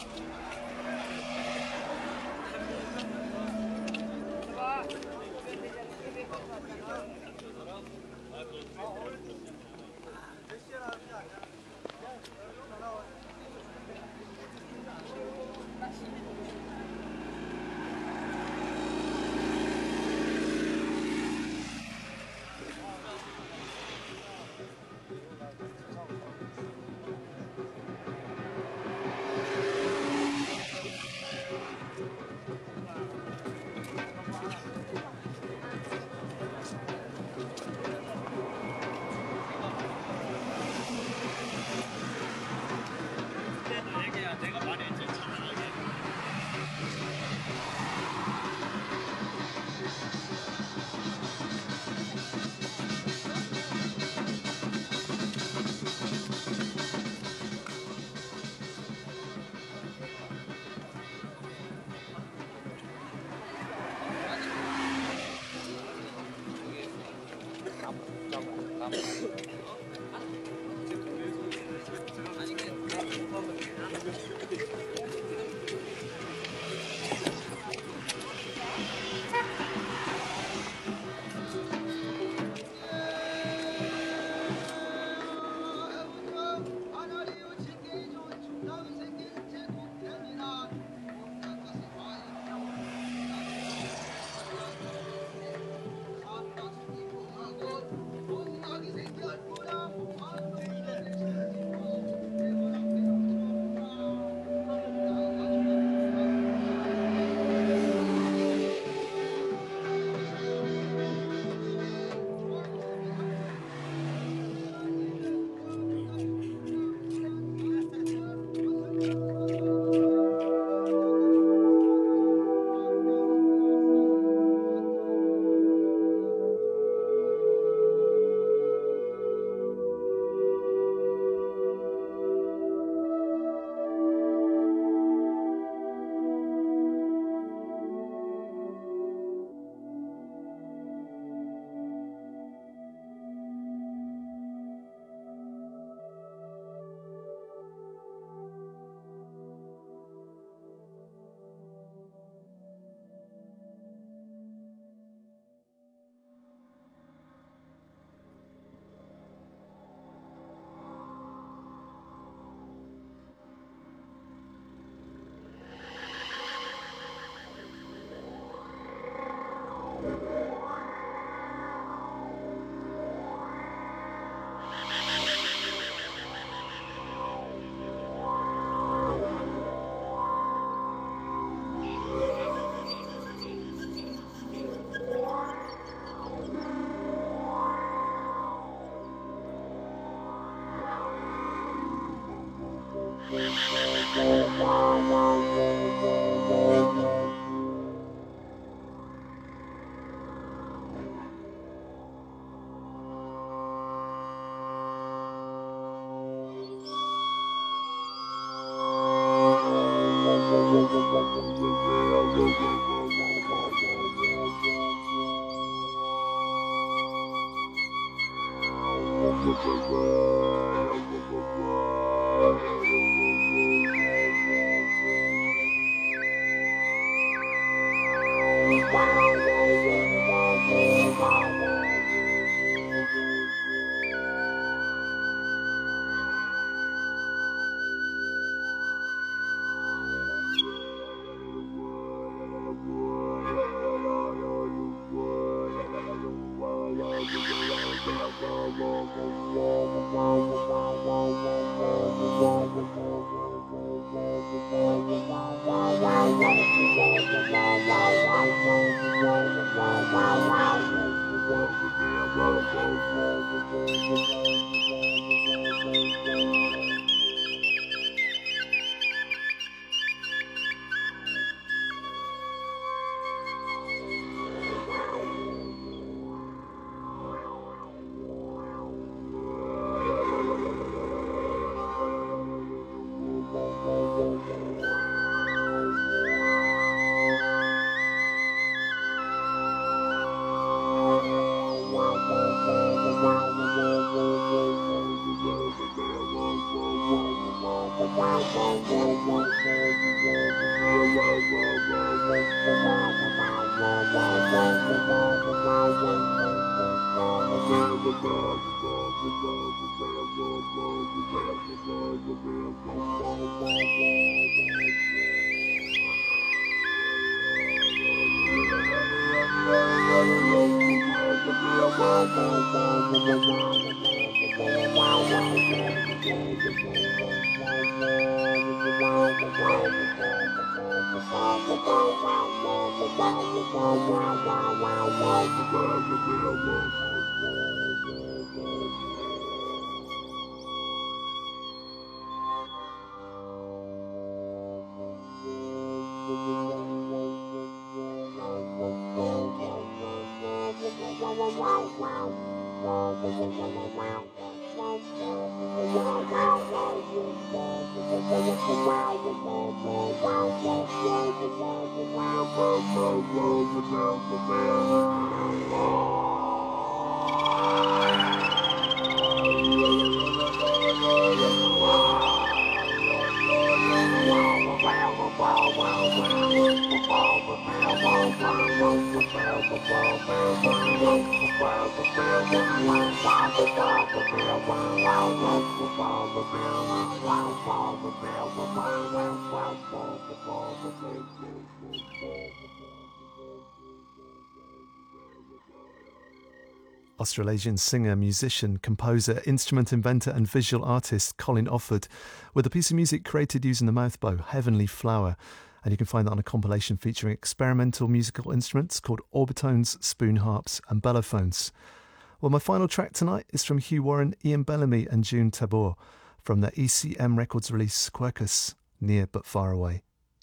Australasian singer, musician, composer, instrument inventor and visual artist Colin Offord with a piece of music created using the mouthbow, Heavenly Flower. And you can find that on a compilation featuring experimental musical instruments called orbitones, spoon harps and bellophones. Well, my final track tonight is from Hugh Warren, Ian Bellamy and June Tabor from their E C M Records release Quercus, Near But Far Away.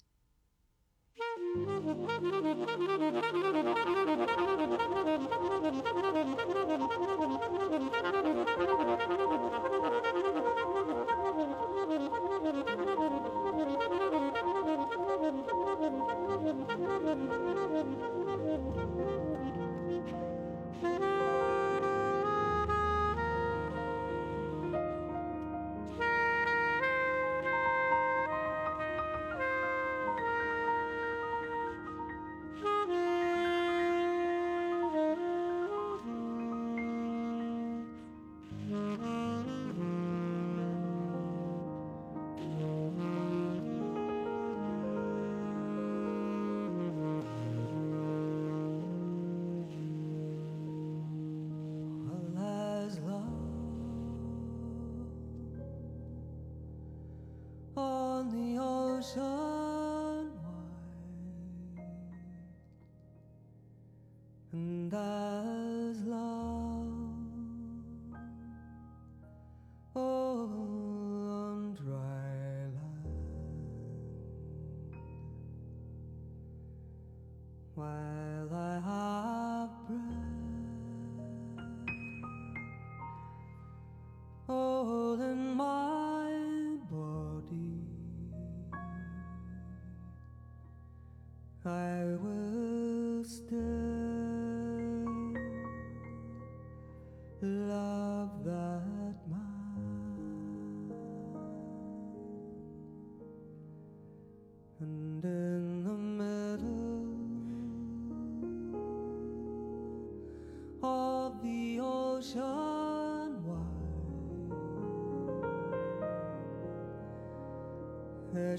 There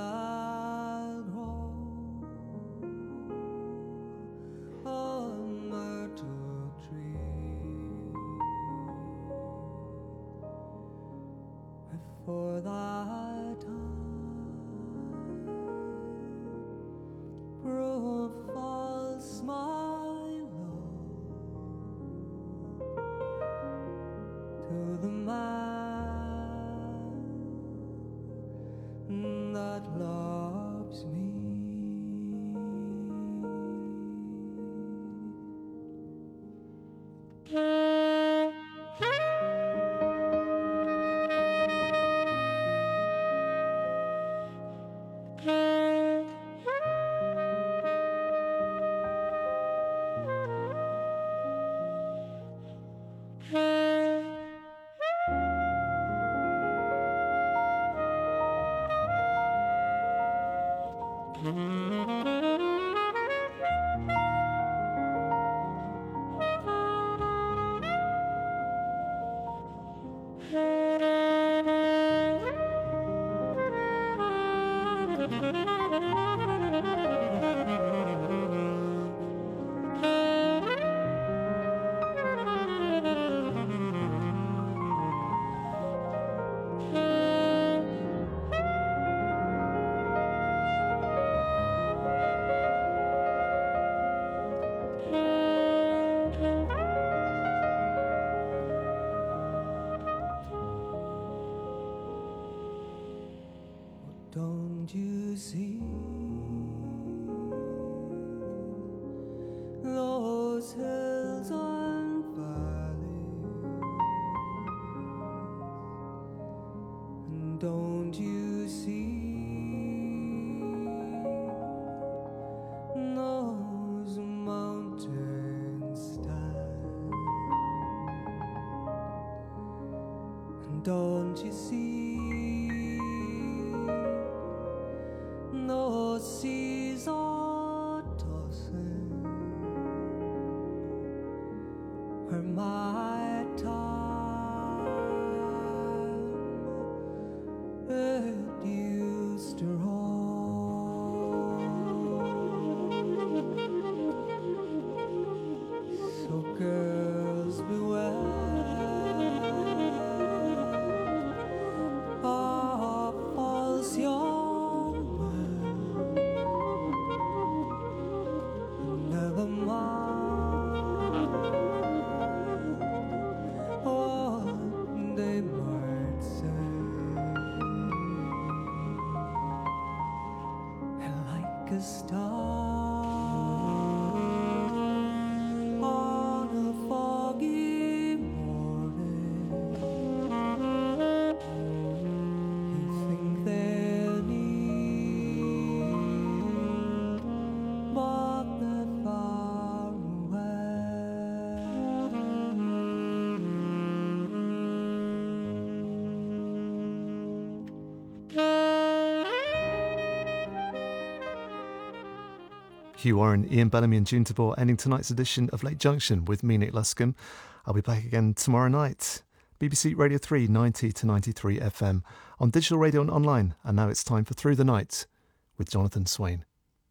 shall grow a myrtle tree before thy time. Prove false my love, Don't you see those hills and valleys? And don't you see those mountains stand? And don't you see those seas are tossing where my time it used to roll. So girls beware of false young never mind what they might say. And like a star on a foggy morning, you think they're near, but they're far Hugh Warren, Ian Bellamy and June Tabor ending tonight's edition of Late Junction with me, Nick Luscombe. I'll be back again tomorrow night. B B C Radio three, ninety to ninety-three F M, on digital radio and online. And now it's time for Through the Night with Jonathan Swain.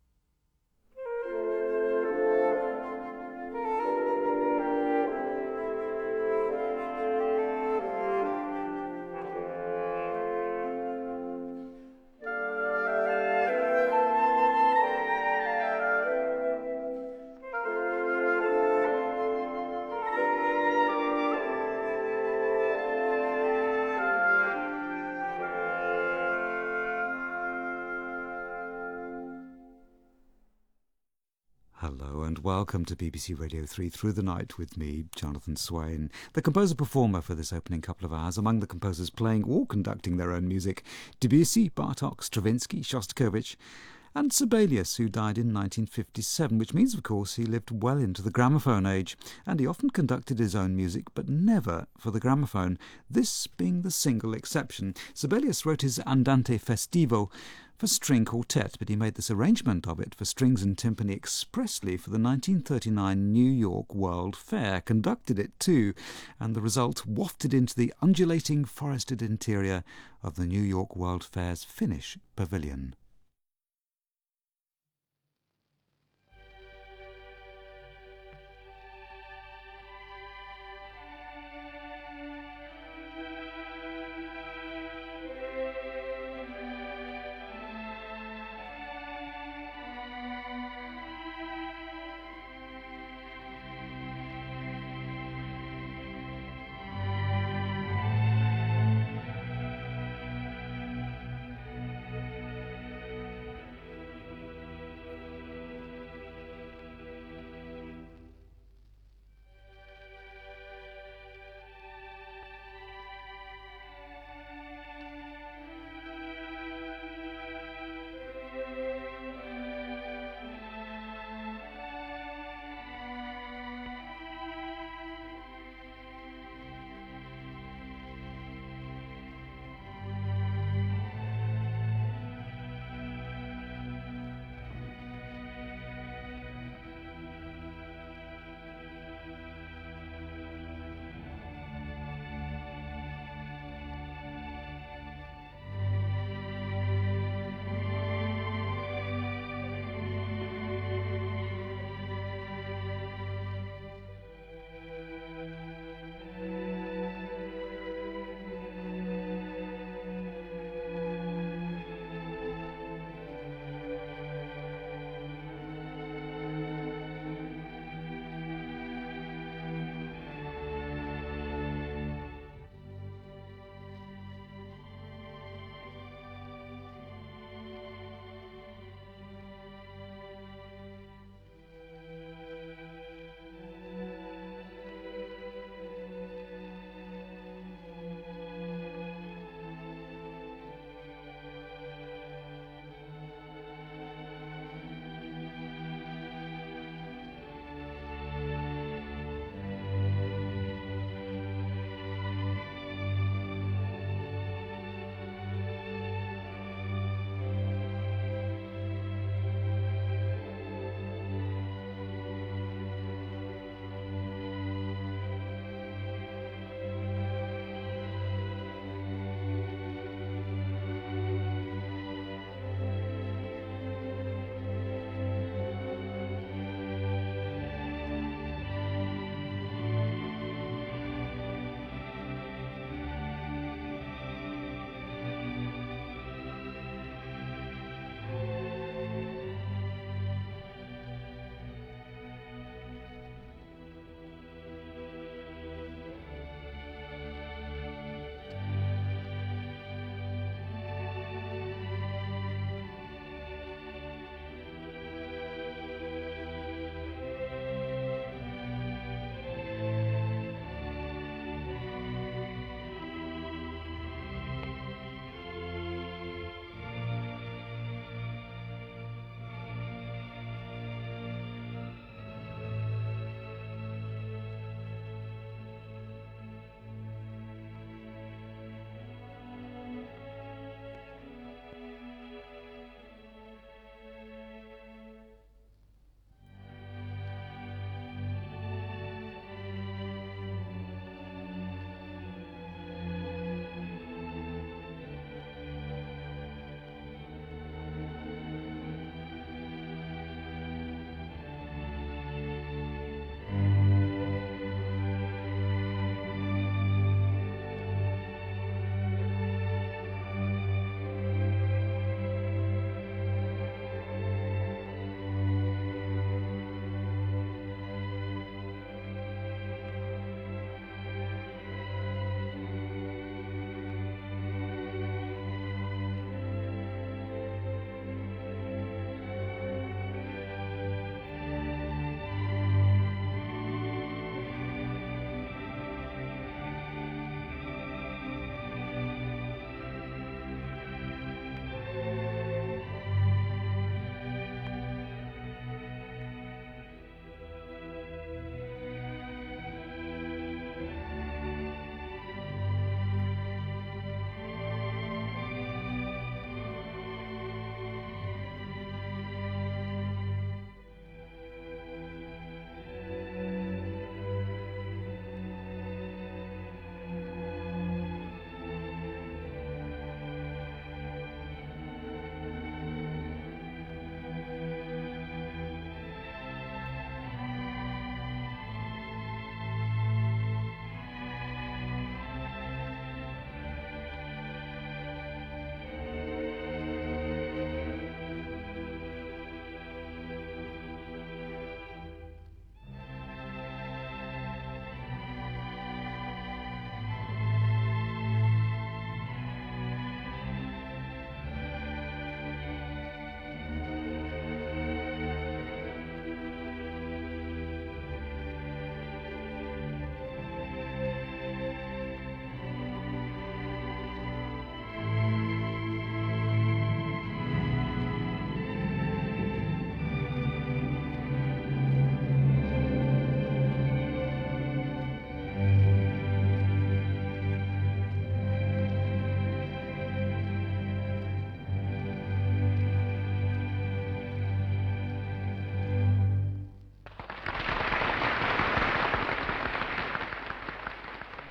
Hello and welcome to B B C Radio three Through the Night with me, Jonathan Swain, the composer-performer for this opening couple of hours. Among the composers playing or conducting their own music, Debussy, Bartok, Stravinsky, Shostakovich and Sibelius, who died in nineteen fifty-seven, which means, of course, he lived well into the gramophone age, and he often conducted his own music, but never for the gramophone, this being the single exception. Sibelius wrote his Andante Festivo for string quartet, but he made this arrangement of it for strings and timpani expressly for the nineteen thirty-nine New York World Fair, conducted it too, and the result wafted into the undulating forested interior of the New York World Fair's Finnish pavilion.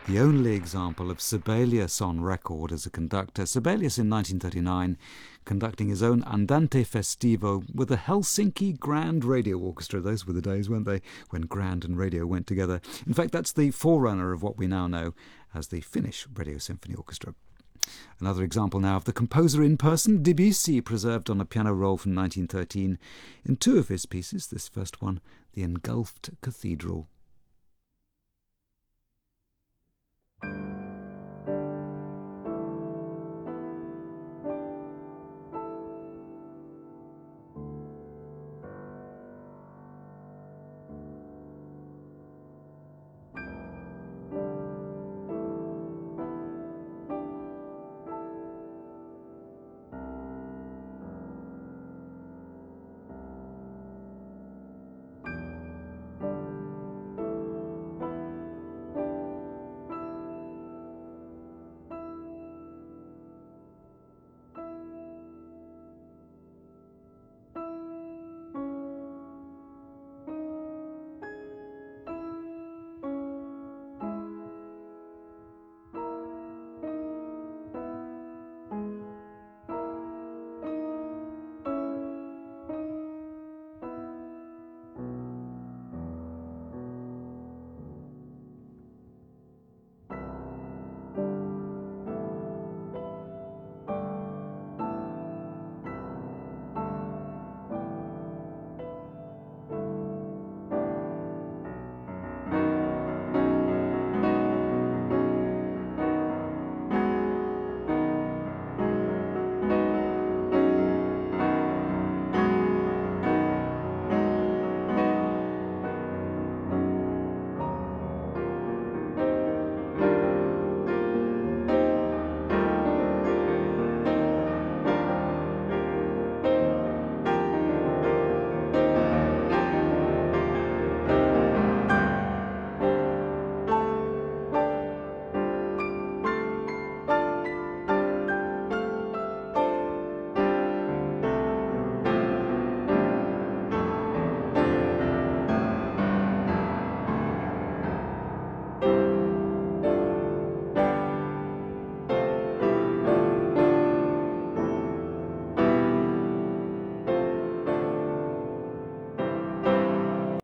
the only example of Sibelius on record as a conductor. Sibelius in nineteen thirty-nine conducting his own Andante Festivo with the Helsinki Grand Radio Orchestra. Those were the days, weren't they, when Grand and Radio went together. In fact, that's the forerunner of what we now know as the Finnish Radio Symphony Orchestra. Another example now of the composer in person, Debussy, preserved on a piano roll from nineteen thirteen in two of his pieces. This first one, The Engulfed Cathedral.